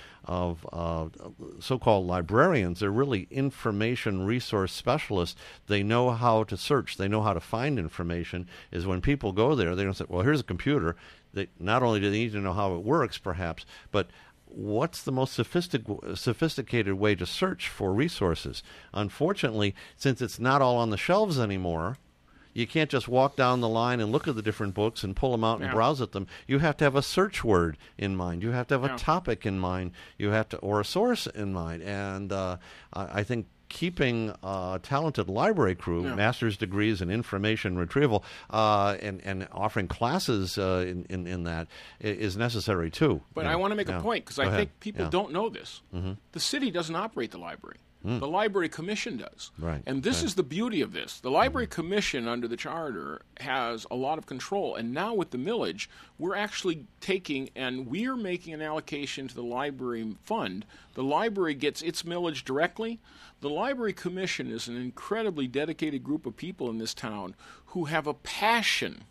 so-called librarians. They're really information resource specialists. They know how to search. They know how to find information. Is when people go there, they don't say, well, here's a computer. Not only do they need to know how it works, perhaps, but what's the most sophisticated way to search for resources? Unfortunately, since it's not all on the shelves anymore, you can't just walk down the line and look at the different books and pull them out and browse at them. You have to have a search word in mind. You have to have a topic in mind. You have to, or a source in mind. And I think keeping a talented library crew, master's degrees in information retrieval, and offering classes in that is necessary too. But I want to make a point, because I think people don't know this. The city doesn't operate the library. The Library Commission does. Right. And this is the beauty of this. The Library Commission, under the charter, has a lot of control. And now with the millage, we're actually taking and we're making an allocation to the library fund. The library gets its millage directly. The Library Commission is an incredibly dedicated group of people in this town who have a passion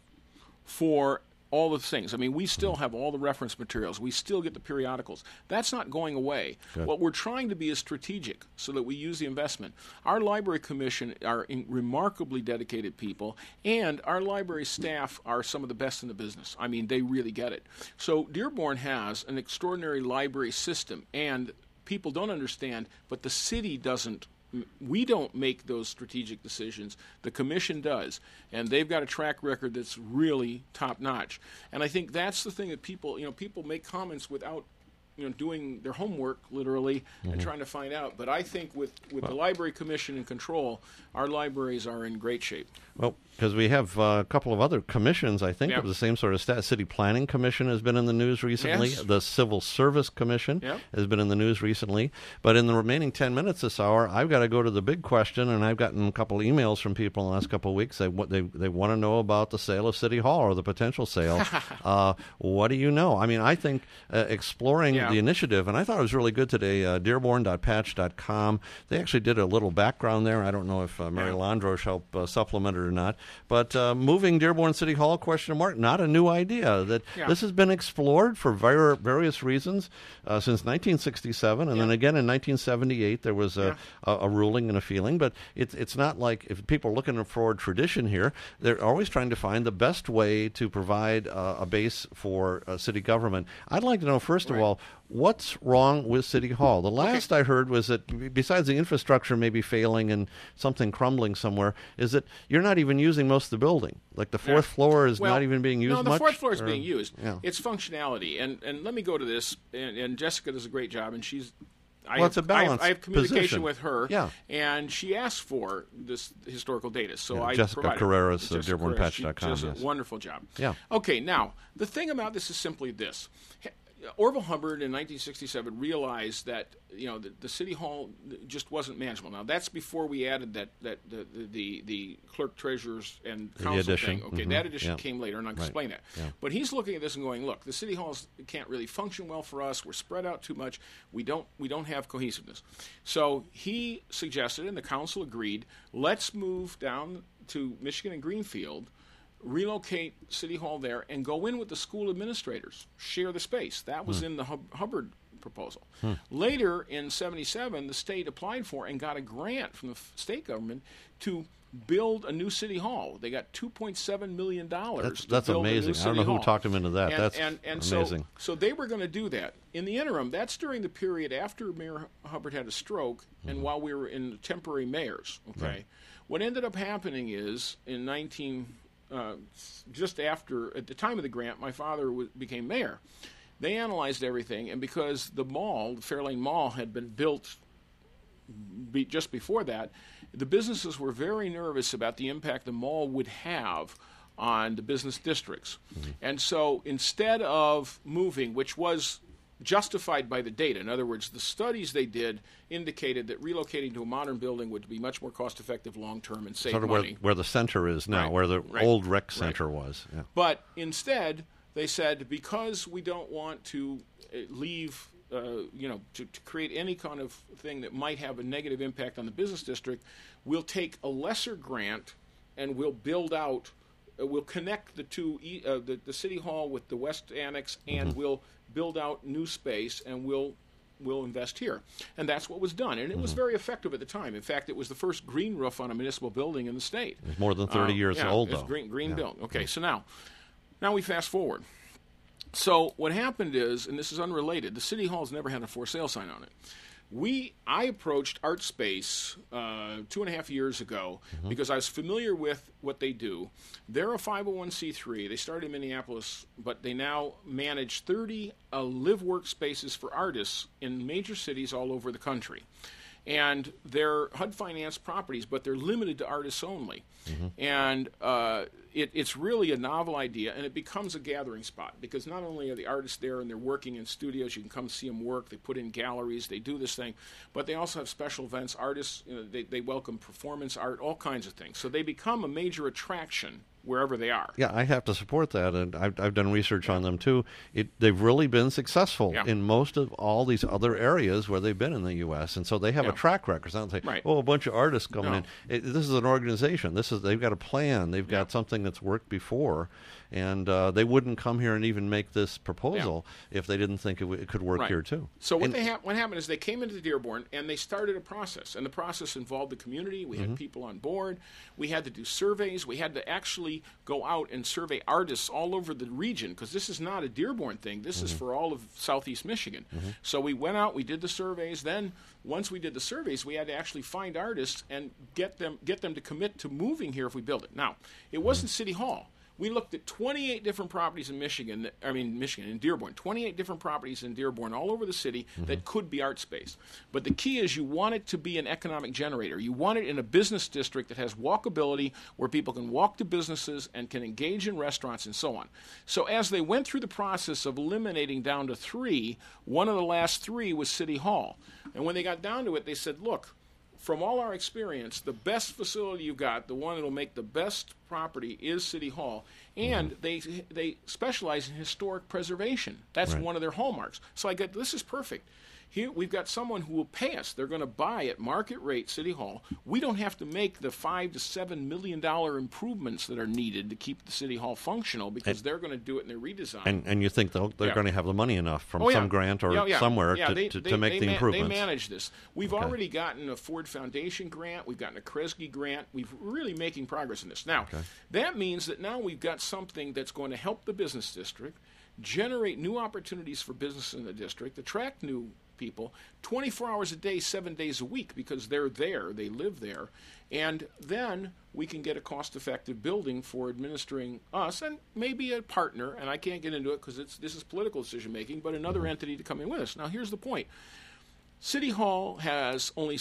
for all the things. I mean, we still have all the reference materials. We still get the periodicals. That's not going away. Good. What we're trying to be is strategic so that we use the investment. Our Library Commission are remarkably dedicated people, and our library staff are some of the best in the business. I mean, they really get it. So Dearborn has an extraordinary library system, and people don't understand, but the city doesn't. We don't make those strategic decisions. The commission does, and they've got a track record that's really top-notch. And I think that's the thing that people make comments without doing their homework, literally, and trying to find out. But I think with the Library Commission in control, our libraries are in great shape. Well, because we have a couple of other commissions, I think, of the same sort of status. City Planning Commission has been in the news recently. Yes. The Civil Service Commission has been in the news recently. But in the remaining 10 minutes this hour, I've got to go to the big question, and I've gotten a couple of emails from people in the last couple of weeks. They want to know about the sale of City Hall or the potential sale. What do you know? I mean, I think exploring the initiative, and I thought it was really good today, dearborn.patch.com. They actually did a little background there. I don't know if Mary Landrosch helped supplement it or not. But moving Dearborn City Hall, question mark, not a new idea. This has been explored for various reasons since 1967, and then again in 1978 there was a ruling and a feeling. But it's not like if people are looking for tradition here, they're always trying to find the best way to provide a base for city government. I'd like to know, first of all, what's wrong with City Hall? The last I heard was that besides the infrastructure maybe failing and something crumbling somewhere, is that you're not even using most of the building. Like the fourth floor is not even being used much? No, the fourth floor is being used. It's functionality. And let me go to this, and Jessica does a great job, and she's... it's a balanced I have communication position with her, and she asked for this historical data. So I Jessica provided Carreras it. of DearbornPatch.com. She does a wonderful job. Yeah. Okay, now, the thing about this is simply this. Orville Hubbard in 1967 realized that the city hall just wasn't manageable. Now that's before we added the clerk, treasurers, and council thing. Okay, that addition came later, and I'll explain that. Yeah. But he's looking at this and going, look, the city halls can't really function well for us. We're spread out too much. We don't have cohesiveness. So he suggested, and the council agreed, let's move down to Michigan and Greenfield, relocate City Hall there, and go in with the school administrators, share the space. That was in the Hubbard proposal. Later, in 77, the state applied for and got a grant from the state government to build a new City Hall. They got $2.7 million That's build amazing. a new I don't City know Hall. who talked him into that. That's amazing. So they were going to do that. In the interim, that's during the period after Mayor Hubbard had a stroke and while we were in temporary mayors. Okay, right. What ended up happening is in just after, at the time of the grant, my father became mayor. They analyzed everything, and because the mall, the Fairlane Mall, had been built just before that, the businesses were very nervous about the impact the mall would have on the business districts. And so instead of moving, which was justified by the data, in other words, the studies they did indicated that relocating to a modern building would be much more cost-effective long-term and save sort of money. where the center is now, where the old rec center was. Yeah. But instead, they said, because we don't want to leave, to create any kind of thing that might have a negative impact on the business district, we'll take a lesser grant and we'll build out, we'll connect the two, the City Hall with the West Annex, and we'll build out new space, and we'll invest here. And that's what was done. And it was very effective at the time. In fact, it was the first green roof on a municipal building in the state. It's more than 30 years old, though. Green built. Okay, so now we fast forward. So what happened is, and this is unrelated, the City Hall's never had a for sale sign on it. I approached ArtSpace 2.5 years ago because I was familiar with what they do. They're a 501c3. They started in Minneapolis, but they now manage 30 live workspaces for artists in major cities all over the country. And they're HUD finance properties, but they're limited to artists only. And it's really a novel idea, and it becomes a gathering spot because not only are the artists there and they're working in studios, you can come see them work, they put in galleries, they do this thing, but they also have special events. Artists, they welcome performance art, all kinds of things. So they become a major attraction wherever they are. Yeah, I have to support that, and I've done research on them too. They've really been successful in most of all these other areas where they've been in the U.S., and so they have a track record. So I don't say, a bunch of artists coming in. This is an organization. They've got a plan. They've got something that's worked before, and they wouldn't come here and even make this proposal if they didn't think it could work here too. So what happened is they came into Dearborn and they started a process, and the process involved the community. We had people on board. We had to do surveys. We had to actually go out and survey artists all over the region because this is not a Dearborn thing. This is for all of southeast Michigan. So we went out, we did the surveys. Then once we did the surveys, we had to actually find artists and get them to commit to moving here if we build it. Now, it wasn't City Hall. We looked at 28 different properties in Michigan, in Dearborn, 28 different properties in Dearborn all over the city that could be art space. But the key is you want it to be an economic generator. You want it in a business district that has walkability where people can walk to businesses and can engage in restaurants and so on. So as they went through the process of eliminating down to 3, one of the last 3 was City Hall. And when they got down to it, they said, look, from all our experience, the best facility you've got, the one that will make the best property, is City Hall. And they specialize in historic preservation. That's one of their hallmarks. So I got, this is perfect. Here we've got someone who will pay us. They're going to buy at market rate City Hall. We don't have to make the $5 to $7 million improvements that are needed to keep the City Hall functional because they're going to do it in their redesign. And you think they're going to have the money enough from some grant or somewhere to make the improvements? They manage this. We've already gotten a Ford Foundation grant. We've gotten a Kresge grant. We're really making progress in this. Now, that means that now we've got something that's going to help the business district, generate new opportunities for business in the district, attract new people 24 hours a day, 7 days a week because they're there, they live there, and then we can get a cost-effective building for administering us and maybe a partner, and I can't get into it because this is political decision-making, but another entity to come in with us. Now, here's the point. City Hall has only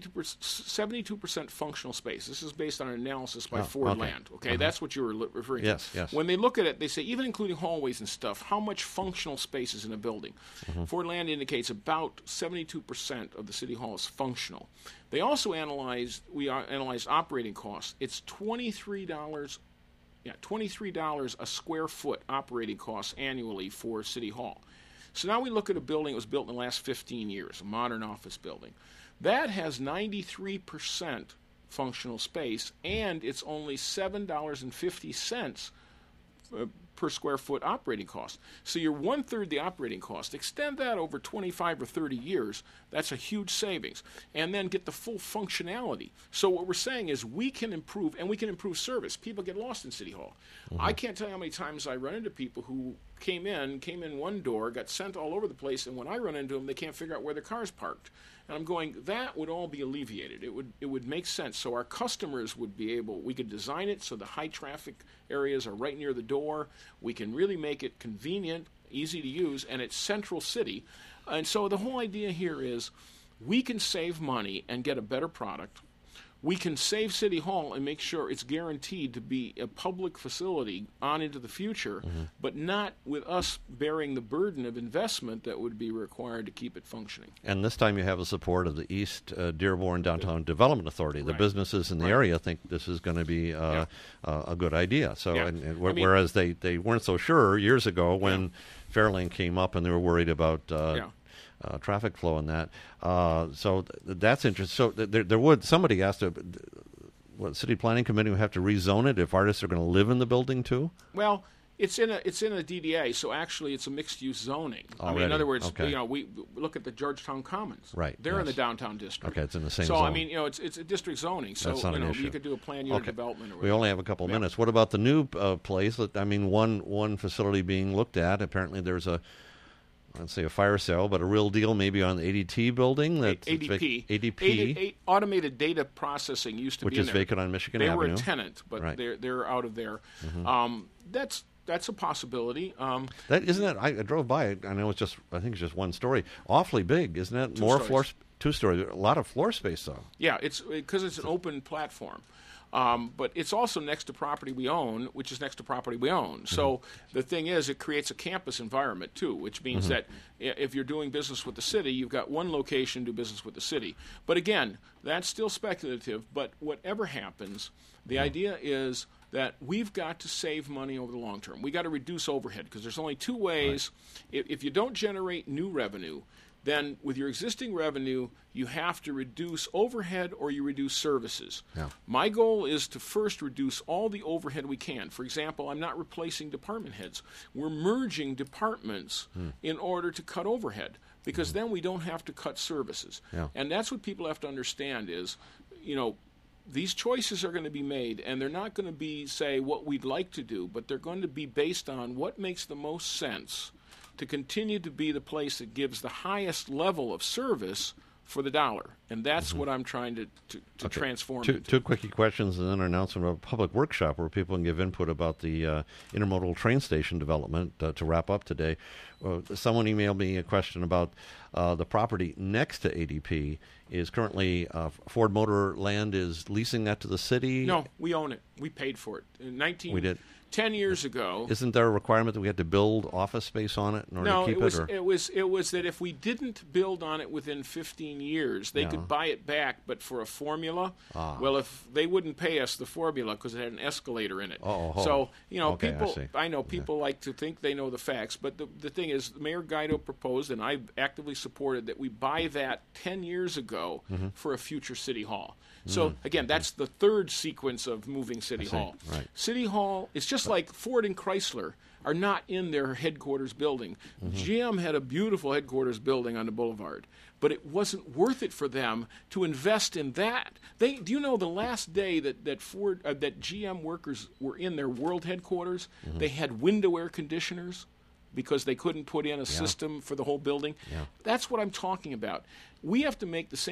72% functional space. This is based on an analysis by Ford Land. Okay, that's what you were referring to. Yes. When they look at it, they say, even including hallways and stuff, how much functional space is in a building? Ford Land indicates about 72% of the City Hall is functional. They also analyzed operating costs. It's $23 a square foot operating costs annually for City Hall. So now we look at a building that was built in the last 15 years, a modern office building. That has 93% functional space, and it's only $7.50 per square foot operating cost. So you're 1/3 the operating cost. Extend that over 25 or 30 years, that's a huge savings. And then get the full functionality. So what we're saying is we can improve, and we can improve service. People get lost in City Hall. I can't tell you how many times I run into people who came in one door, got sent all over the place, and when I run into them, they can't figure out where their car's parked. And I'm going, that would all be alleviated. It would make sense. So our customers would be able, we could design it so the high traffic areas are right near the door. We can really make it convenient, easy to use, and it's central city. And so the whole idea here is we can save money and get a better product. We can save City Hall and make sure it's guaranteed to be a public facility on into the future, but not with us bearing the burden of investment that would be required to keep it functioning. And this time you have the support of the East Dearborn Downtown Development Authority. The businesses in the area think this is going to be a good idea. So, whereas they weren't so sure years ago when Fairlane came up and they were worried about traffic flow and that. So that's interesting. So there would, somebody asked, City Planning Committee would have to rezone it if artists are going to live in the building too? Well, it's in a DDA, so actually it's a mixed-use zoning. Already. I mean, in other words, we look at the Georgetown Commons. Right. They're in the downtown district. Okay, it's in the same zone. So I mean, it's a district zoning. So that's not an issue. You could do a planned unit development. Or we only have a couple minutes. What about the new place? I mean, one facility being looked at. Apparently, there's let's say a fire sale, but a real deal maybe on the ADT building. That's ADP. Automated data processing used to which be in is there. Vacant on Michigan Avenue. Avenue. They were a tenant, but they're out of there. That's a possibility. That isn't it. I drove by it. I know I think it's just one story. Awfully big, isn't it? Two stories. A lot of floor space though. Yeah, it's because it's an open platform. But it's also next to property we own, which is next to property we own. So the thing is, it creates a campus environment, too, which means that if you're doing business with the city, you've got one location to do business with the city. But again, that's still speculative. But whatever happens, the idea is that we've got to save money over the long term. We've got to reduce overhead because there's only two ways. Right. If you don't generate new revenue, then with your existing revenue, you have to reduce overhead or you reduce services. Yeah. My goal is to first reduce all the overhead we can. For example, I'm not replacing department heads. We're merging departments in order to cut overhead because then we don't have to cut services. Yeah. And that's what people have to understand is, these choices are going to be made, and they're not going to be, say, what we'd like to do, but they're going to be based on what makes the most sense to continue to be the place that gives the highest level of service for the dollar. And that's what I'm trying to transform into. Two quickie questions and then an announcement of a public workshop where people can give input about the intermodal train station development to wrap up today. Someone emailed me a question about the property next to ADP is currently Ford Motor Land is leasing that to the city? No, we own it. We paid for it. We did. 10 years ago. Isn't there a requirement that we had to build office space on it in order to keep it? No, it was that if we didn't build on it within 15 years, they could buy it back, but for a formula. Well, if they wouldn't pay us the formula because it had an escalator in it. So, people like to think they know the facts, but the thing is, Mayor Guido proposed, and I actively supported, that we buy that 10 years ago for a future City Hall. So, again, that's the third sequence of moving City Hall. Right. City Hall, it's just like Ford and Chrysler are not in their headquarters building. GM had a beautiful headquarters building on the boulevard, but it wasn't worth it for them to invest in that. Do you know the last day that GM workers were in their world headquarters, they had window air conditioners because they couldn't put in a system for the whole building? That's what I'm talking about. We have to make the same